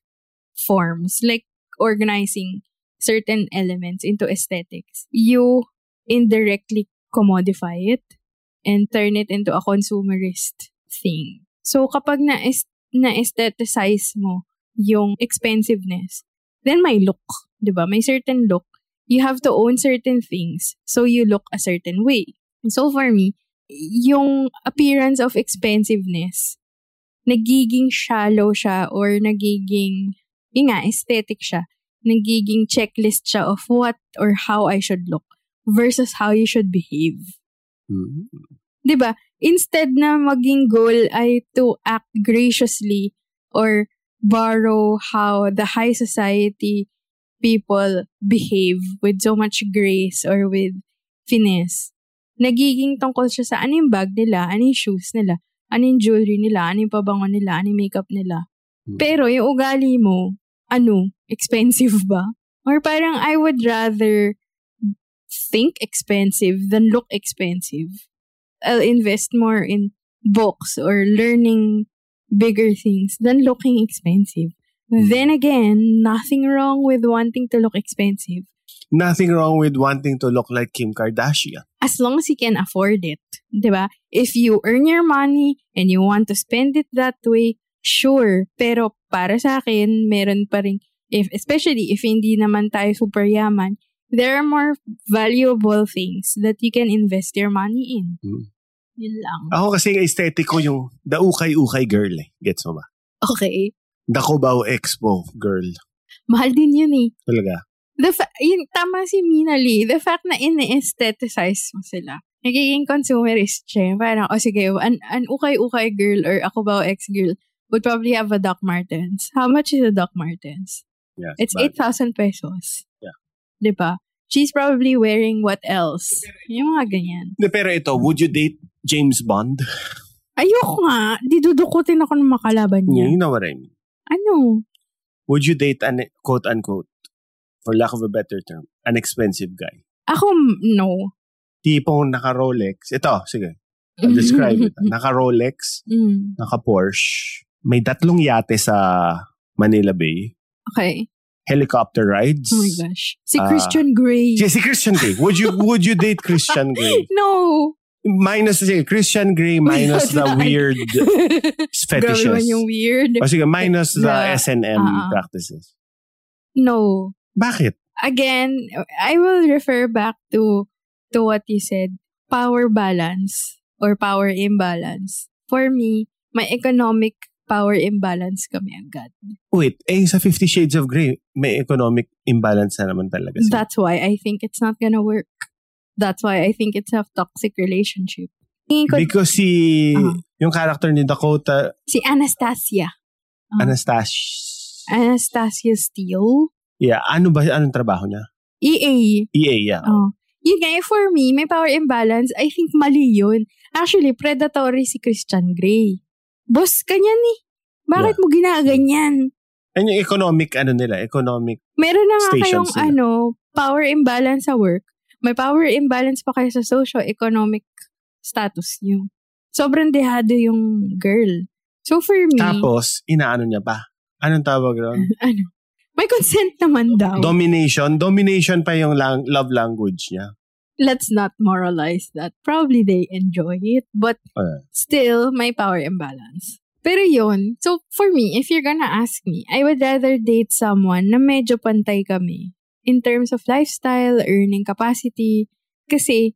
forms, like organizing certain elements into aesthetics, you indirectly commodify it and turn it into a consumerist thing. So, kapag na-est- na-aestheticize mo yung expensiveness, then may look, di ba? May certain look. You have to own certain things so you look a certain way. So for me, yung appearance of expensiveness, nagiging shallow siya or nagiging, yun nga, aesthetic siya. Nagiging checklist siya of what or how I should look versus how you should behave. Hmm. Diba? Instead na maging goal ay to act graciously or borrow how the high society people behave with so much grace or with finesse. Nagiging tungkol siya sa ano yung bag nila, ano yung shoes nila, ano yung jewelry nila, ano yung pabango nila, ano yung makeup nila. Pero yung ugali mo, ano, expensive ba? Or parang I would rather think expensive than look expensive. I'll invest more in books or learning bigger things than looking expensive. Then again, nothing wrong with wanting to look expensive. Nothing wrong with wanting to look like Kim Kardashian. As long as you can afford it. Diba? If you earn your money and you want to spend it that way, sure. Pero para sa akin, meron pa rin, if, especially if hindi naman tayo super yaman, there are more valuable things that you can invest your money in. Hmm. Yun lang. Ako kasi aesthetic ko yung the ukay-ukay girl eh. Gets mo ba? Okay. The Cubao Expo girl. Mahal din yun eh. Talaga. The fa- yun, tama si Mina Lee. The fact na in-aestheticize mo sila. Nagiging consumerist siya. Parang, o oh, sige, an, an ukay-ukay girl or a Cubao X girl would probably have a Doc Martens. How much is a Doc Martens? Yeah, it's eight thousand pesos. Yeah. Diba? She's probably wearing what else? Yung mga ganyan. De, pero ito, would you date James Bond? Ayoko nga. Di dudukutin ako ng makalaban niya. Yeah, you know what I mean. Ano? Would you date an quote-unquote, for lack of a better term, an expensive guy? Ako, no. Tipong naka-Rolex. Ito, sige. I'll describe it. Naka-Rolex, Mm. naka-Porsche, may tatlong yate sa Manila Bay, Okay. helicopter rides. Oh my gosh. Si Ah, Christian Grey. Si, si Christian Grey. Would you would you date Christian Grey? No. Minus si Christian Grey, minus the Wala. weird Grabe fetishes. naman yung weird. O sige, minus the The- S and M ah. practices. No. Bakit? Again, I will refer back to to what you said. Power balance or power imbalance. For me, may economic power imbalance kami agad. Wait, eh sa Fifty Shades of Grey, may economic imbalance na naman talaga sila. That's why I think it's not gonna work. That's why I think it's a toxic relationship. Tingin ko, Because si, Ah. yung character ni Dakota, si Anastasia. Ah. Anastasia, Anastasia Steele. yeah, ano ba, anong trabaho niya? E A. E A, yeah. Oh. Yun nga, eh, for me, may power imbalance. I think mali yun. Actually, predatory si Christian Grey. Boss ka niyan eh. Bakit mo ginaganyan? And yung economic, ano nila, economic, Meron na nga Stations kayong nila. ano, power imbalance sa work. May power imbalance pa kayo sa socio-economic status niyo. Sobrang dehado yung girl. So for me, tapos, inaano niya ba? Anong tawag ron? ano, may consent naman daw. Domination. Domination pa yung lang, love language niya. Let's not moralize that. Probably they enjoy it, but Uh, still, may power imbalance. Pero yun, so for me, if you're gonna ask me, I would rather date someone na medyo pantay kami in terms of lifestyle, earning capacity, kasi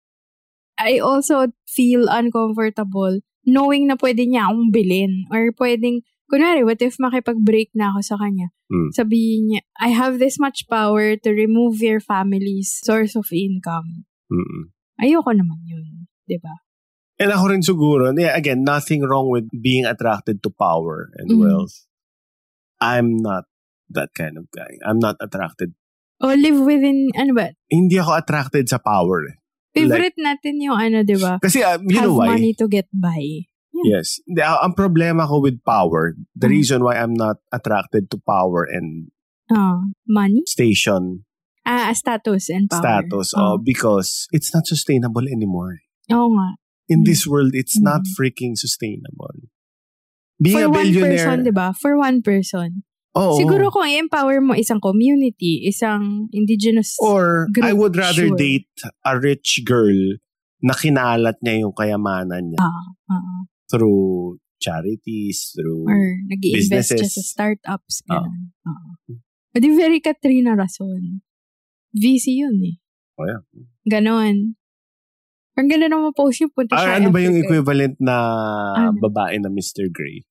I also feel uncomfortable knowing na pwede niya akong bilhin or pwedeng, kunwari, what if makipag-break na ako sa kanya? Hmm. Sabihin niya, I have this much power to remove your family's source of income. mm-mm. Ayoko naman yun, di ba? And ako rin siguro, yeah, again, nothing wrong with being attracted to power and Mm. wealth. I'm not that kind of guy. I'm not attracted. O live within, ano ba? Hindi ako attracted sa power. eh. Favorite natin yung ano, di ba? Kasi, uh, you Have know why? money to get by. Yes. The, uh, ang problema ko with power, the Mm. reason why I'm not attracted to power and Ah, money? station Ah, status and power. status, oh, because it's not sustainable anymore. Oo nga. In Mm. this world, it's Mm. not freaking sustainable. Being For a one billionaire, person, di ba? For one person. oo. Siguro kung i-empower mo isang community, isang indigenous Or group, I would rather sure. date a rich girl na kinalat niya yung kayamanan niya Ah, ah, through charities, through or nag-i-invest siya businesses. sa startups. Ganun. Oo. But di very Katrina Rason. V C yun eh. Oh, yeah. Ganon. Ang ganda naman post yung punta Ah, siya. ano ba yung Africa. equivalent na Ano? babae na Mister Grey?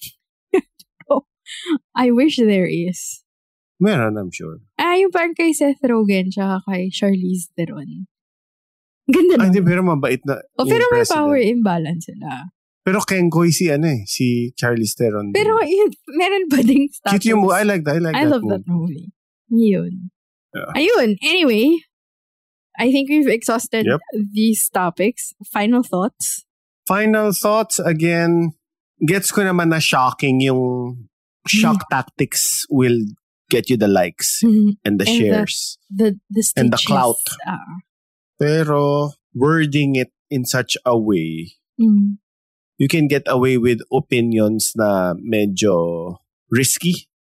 I wish there is. Meron, I'm sure. Ah, yung parang kay Seth Rogen tsaka kay Charlize Theron. Ganda Ah, na. hindi, pero mabait na. O, yung pero may president. power imbalance sila. Pero Kenkoy si ano eh, si Charlize Theron. Pero yun, meron pa ding status. cute yung mo. I like that. I like I that. love that movie. Yun. Yeah. Ayun. Anyway, I think we've exhausted Yep. these topics. Final thoughts? Final thoughts, again, gets ko naman na shocking yung shock tactics will get you the likes and the And the- shares. The, the And the stitches. clout. Ah. Pero wording it in such a way, Mm. you can get away with opinions na medyo risky.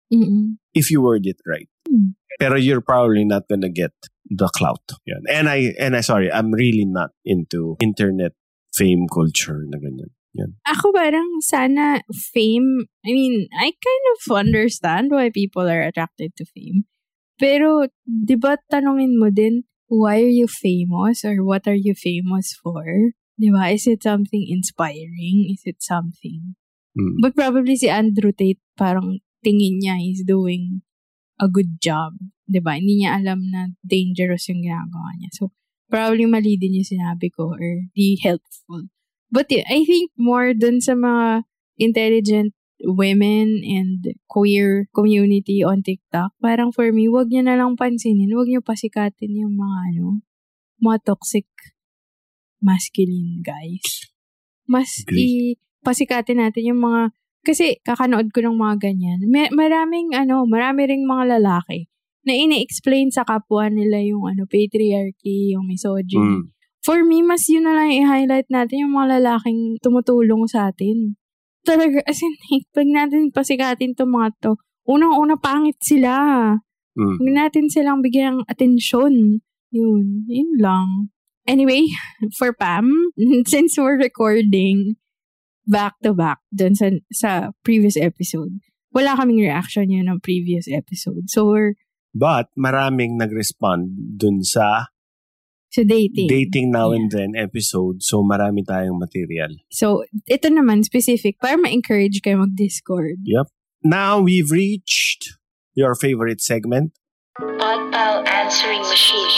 Mm-mm. if you word it right. Mm. Pero you're probably not gonna get the clout. Yan. And I, and I, sorry, I'm really not into internet fame culture na ganyan. Yan. Ako parang sana fame, I mean, I kind of understand why people are attracted to fame. Pero, di ba tanungin mo din, why are you famous or what are you famous for? Di ba? Is it something inspiring? Is it something? Mm. But probably si Andrew Tate, parang tingin niya he's doing a good job. Diba? Hindi niya alam na dangerous yung ginagawa niya. So, probably mali din yung sinabi ko or di helpful. But yeah, I think more dun sa mga intelligent women and queer community on TikTok, parang for me, wag niyo na lang pansinin, wag niyo pasikatin yung mga ano, mga toxic masculine guys. Mas i- pasikatin natin yung mga, kasi kakanood ko ng mga ganyan. May, maraming ano, marami ring mga lalaki na ine-explain sa kapwa nila yung ano, patriarchy, yung misogyny. Mm. For me, mas yun na lang i-highlight natin yung mga lalaking tumutulong sa atin. Talaga, as in, pag natin pasikatin to mga to, unang-una pangit sila. Mm. Huwag natin silang bigyan ng atensyon. Yun, yun lang. Anyway, for Pam, since we're recording back-to-back dun sa, sa previous episode, wala kaming reaction yun ng previous episode. So, we're But maraming nag-respond dun sa sa dating. Dating Now Yeah. and Then episode. So, marami tayong material. So, ito naman specific para ma-encourage kayo mag-Discord. Yep. Now, we've reached your favorite segment. Podpal answering machine.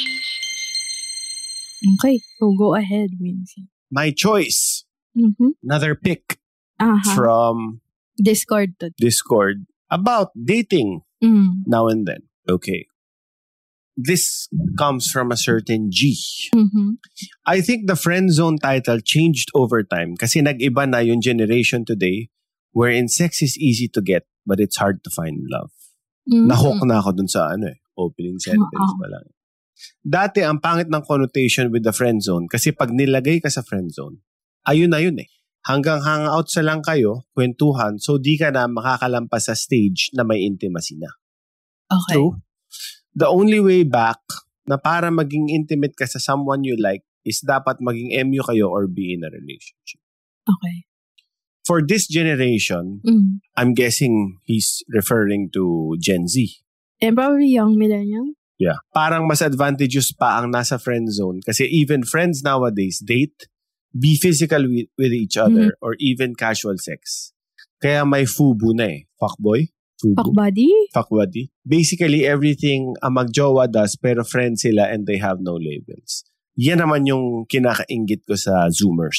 Okay, so go ahead, Wincy. My choice. Mm-hmm. Another pick Aha. from Discord to. Discord about dating Mm. now and then. Okay. This comes from a certain G. Mm-hmm. I think the friend zone title changed over time kasi nag-iba na yung generation today wherein sex is easy to get but it's hard to find love. Mm-hmm. Nahook na ako dun sa ano eh, opening sentence Oo. pa lang. Dati, ang pangit ng connotation with the friend zone kasi pag nilagay ka sa friend zone, ayun na yun eh. Hanggang hangout sa lang kayo, kwentuhan, so di ka na makakalampas sa stage na may intimacy na. Okay. True. The only way back na para maging intimate ka sa someone you like is dapat maging M U kayo or be in a relationship. Okay. For this generation, Mm. I'm guessing he's referring to Gen Z. And probably young millennial. Yeah. Parang mas advantageous pa ang nasa friend zone kasi even friends nowadays date, be physical with, with each other or even casual sex. Kaya may fubu na eh. Fuckboy? Fubu? Fuck buddy? Fuck buddy. Basically, everything ang magjowa does pero friends sila and they have no labels. Yan naman yung kinakaingit ko sa Zoomers.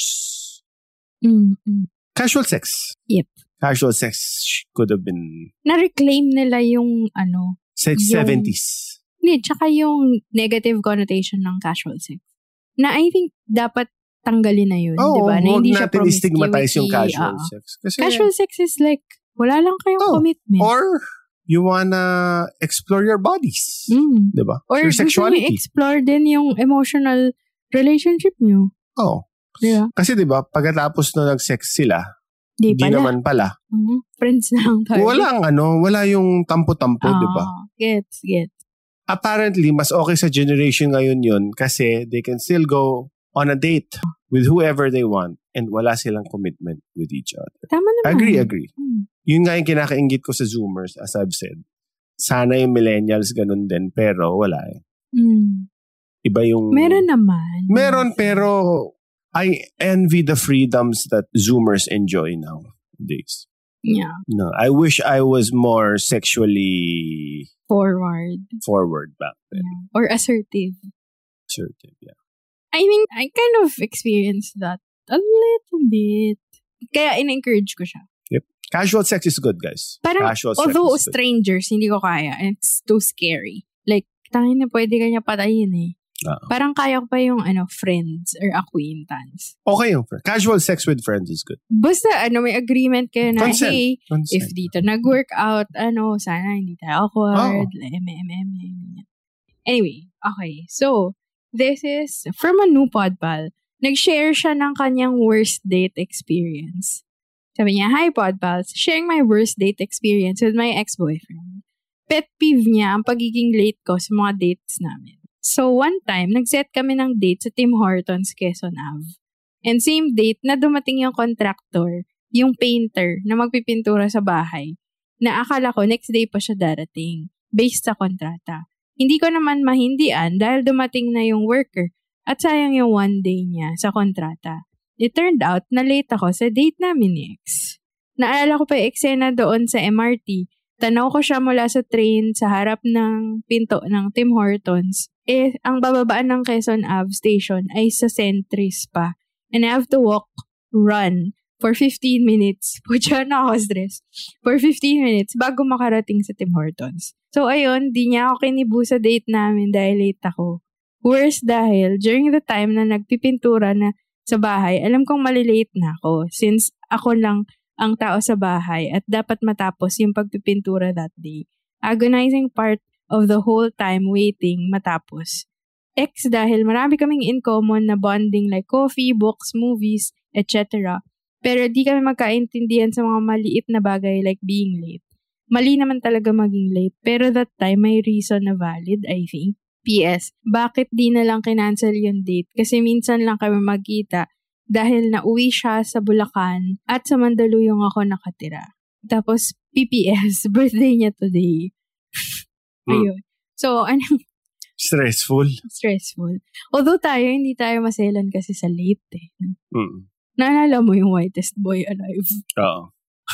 Mm-hmm. Casual sex. Yep. Casual sex could have been Na-reclaim nila yung ano. sex Yung- seventies. Hindi, tsaka yung negative connotation ng casual sex. Na I think dapat tanggalin na yun. Oo, diba? Na huwag hindi siya natin i-stigmatize yung promiscuity. casual Oo. sex. Kasi, Casual sex is like, wala lang kayong Oh, commitment. or you wanna explore your bodies. Mm. Diba? Or Your gusto nyo sexuality. explore din yung emotional relationship nyo. Oh. Diba? Kasi diba, pagkatapos na nag-sex sila, Di di pala. naman pala. Mhm. Friends na lang tayo. Walang ano, wala yung tampo-tampo, Ah, diba? Gets, gets. Apparently, mas okay sa generation ngayon yun kasi they can still go on a date with whoever they want and wala silang commitment with each other. Tama naman. Agree, agree. Hmm. Yun nga yung kinakaingit ko sa Zoomers, as I've said. Sana yung millennials ganun din, pero wala eh. Mm. Iba yung... Meron naman. Meron, pero I envy the freedoms that Zoomers enjoy nowadays. Yeah. No, I wish I was more sexually Forward. forward back then. Yeah. Or assertive. Certain, yeah. I think I kind of experienced that a little bit. Kaya in-encourage ko siya. Casual sex is good, guys. Parang, Casual sex although is good. strangers, hindi ko kaya. And it's too scary. Like, tangin na pwede ka niya patayin eh. Ah. Parang kaya ko pa yung ano, friends or acquaintance. Okay yung friend. Casual sex with friends is good. Basta, ano, may agreement kayo na, Consent. hey, Consent. if dito nag-work out, ano, sana hindi tayo awkward. Oo. M M M. Anyway, okay. So, this is from a new podpal. Nag-share siya ng kanyang worst date experience. Sabi niya, "Hi, Podpals. Sharing my worst date experience with my ex-boyfriend. Pet peeve niya ang pagiging late ko sa mga dates namin. So, one time, nag-set kami ng date sa Tim Hortons, Quezon Ave. And same date na dumating yung contractor, yung painter na magpipintura sa bahay, na akala ko next day pa siya darating, based sa kontrata. Hindi ko naman mahindian dahil dumating na yung worker at sayang yung one day niya sa kontrata. It turned out na late ako sa date namin ni ex. Naalala ko pa yung eksena doon sa M R T. Tanaw ko siya mula sa train sa harap ng pinto ng Tim Hortons. Eh, ang bababaan ng Quezon Ave station ay sa Centris pa. And I have to walk, run, for fifteen minutes. Pucha na ako stress. For fifteen minutes bago makarating sa Tim Hortons. So, ayun, di niya ako kinibu sa date namin dahil late ako. Worse dahil, during the time na nagpipintura na sa bahay, alam kong malilate na ako since ako lang ang tao sa bahay at dapat matapos yung pagpipintura that day. Agonizing part of the whole time waiting matapos. Ex dahil marami kaming in common na bonding like coffee, books, movies, et cetera. Pero di kami magkaintindihan sa mga maliit na bagay like being late. Mali naman talaga maging late pero that time may reason na valid, I think. P S. Bakit di na lang kinancel yung date? Kasi minsan lang kami magkita dahil nauwi siya sa Bulacan at sa Mandaluyong ako nakatira. Tapos, P P S, birthday niya today. Ayun. So, anong... Stressful. Stressful. Although tayo, hindi tayo maselan kasi sa late eh. Mm. Naalala mo yung Whitest Boy Alive? Oo.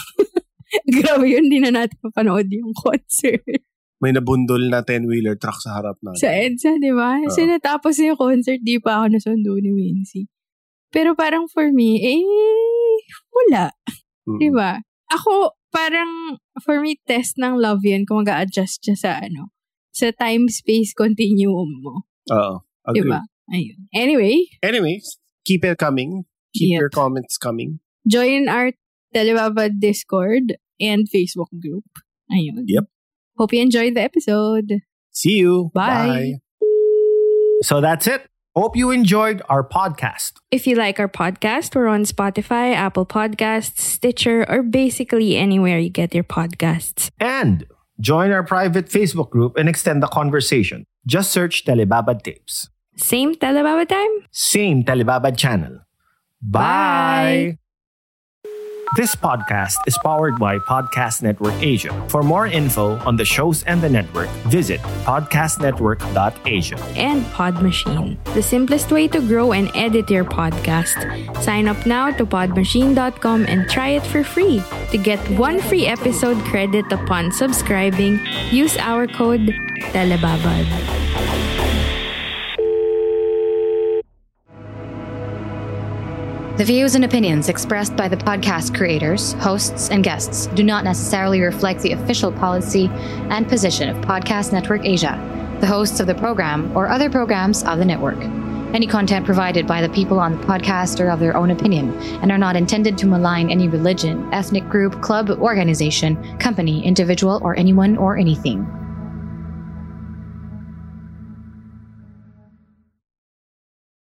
Grabe yun, hindi na natin mapanood yung concert. May nabundol na ten-wheeler truck sa harap natin. Sa EDSA, di ba? Uh-huh. Kasi natapos yung concert, di pa ako nasundo ni Wincy. Pero parang for me, eh, wala. Mm-hmm. Di ba? Ako, parang, for me, test ng love yun kung mag-a-adjust siya sa, ano, sa time-space continuum mo. Oo. Agree. Di ba? Ayun. Anyway. Anyways, keep it coming. Keep yep. your comments coming. Join our Telebabad Discord and Facebook group. Ayun. Yep. Hope you enjoyed the episode. See you. Bye. Bye. So that's it. Hope you enjoyed our podcast. If you like our podcast, we're on Spotify, Apple Podcasts, Stitcher, or basically anywhere you get your podcasts. And join our private Facebook group and extend the conversation. Just search Telebabad Tapes. Same Telebabad time? Same Telebabad channel. Bye. Bye. This podcast is powered by Podcast Network Asia. For more info on the shows and the network, visit podcast network dot asia. And Pod Machine, the simplest way to grow and edit your podcast. Sign up now to pod machine dot com and try it for free. To get one free episode credit upon subscribing, use our code TELEBABAD. The views and opinions expressed by the podcast creators, hosts, and guests do not necessarily reflect the official policy and position of Podcast Network Asia, the hosts of the program, or other programs of the network. Any content provided by the people on the podcast are of their own opinion and are not intended to malign any religion, ethnic group, club, organization, company, individual, or anyone or anything.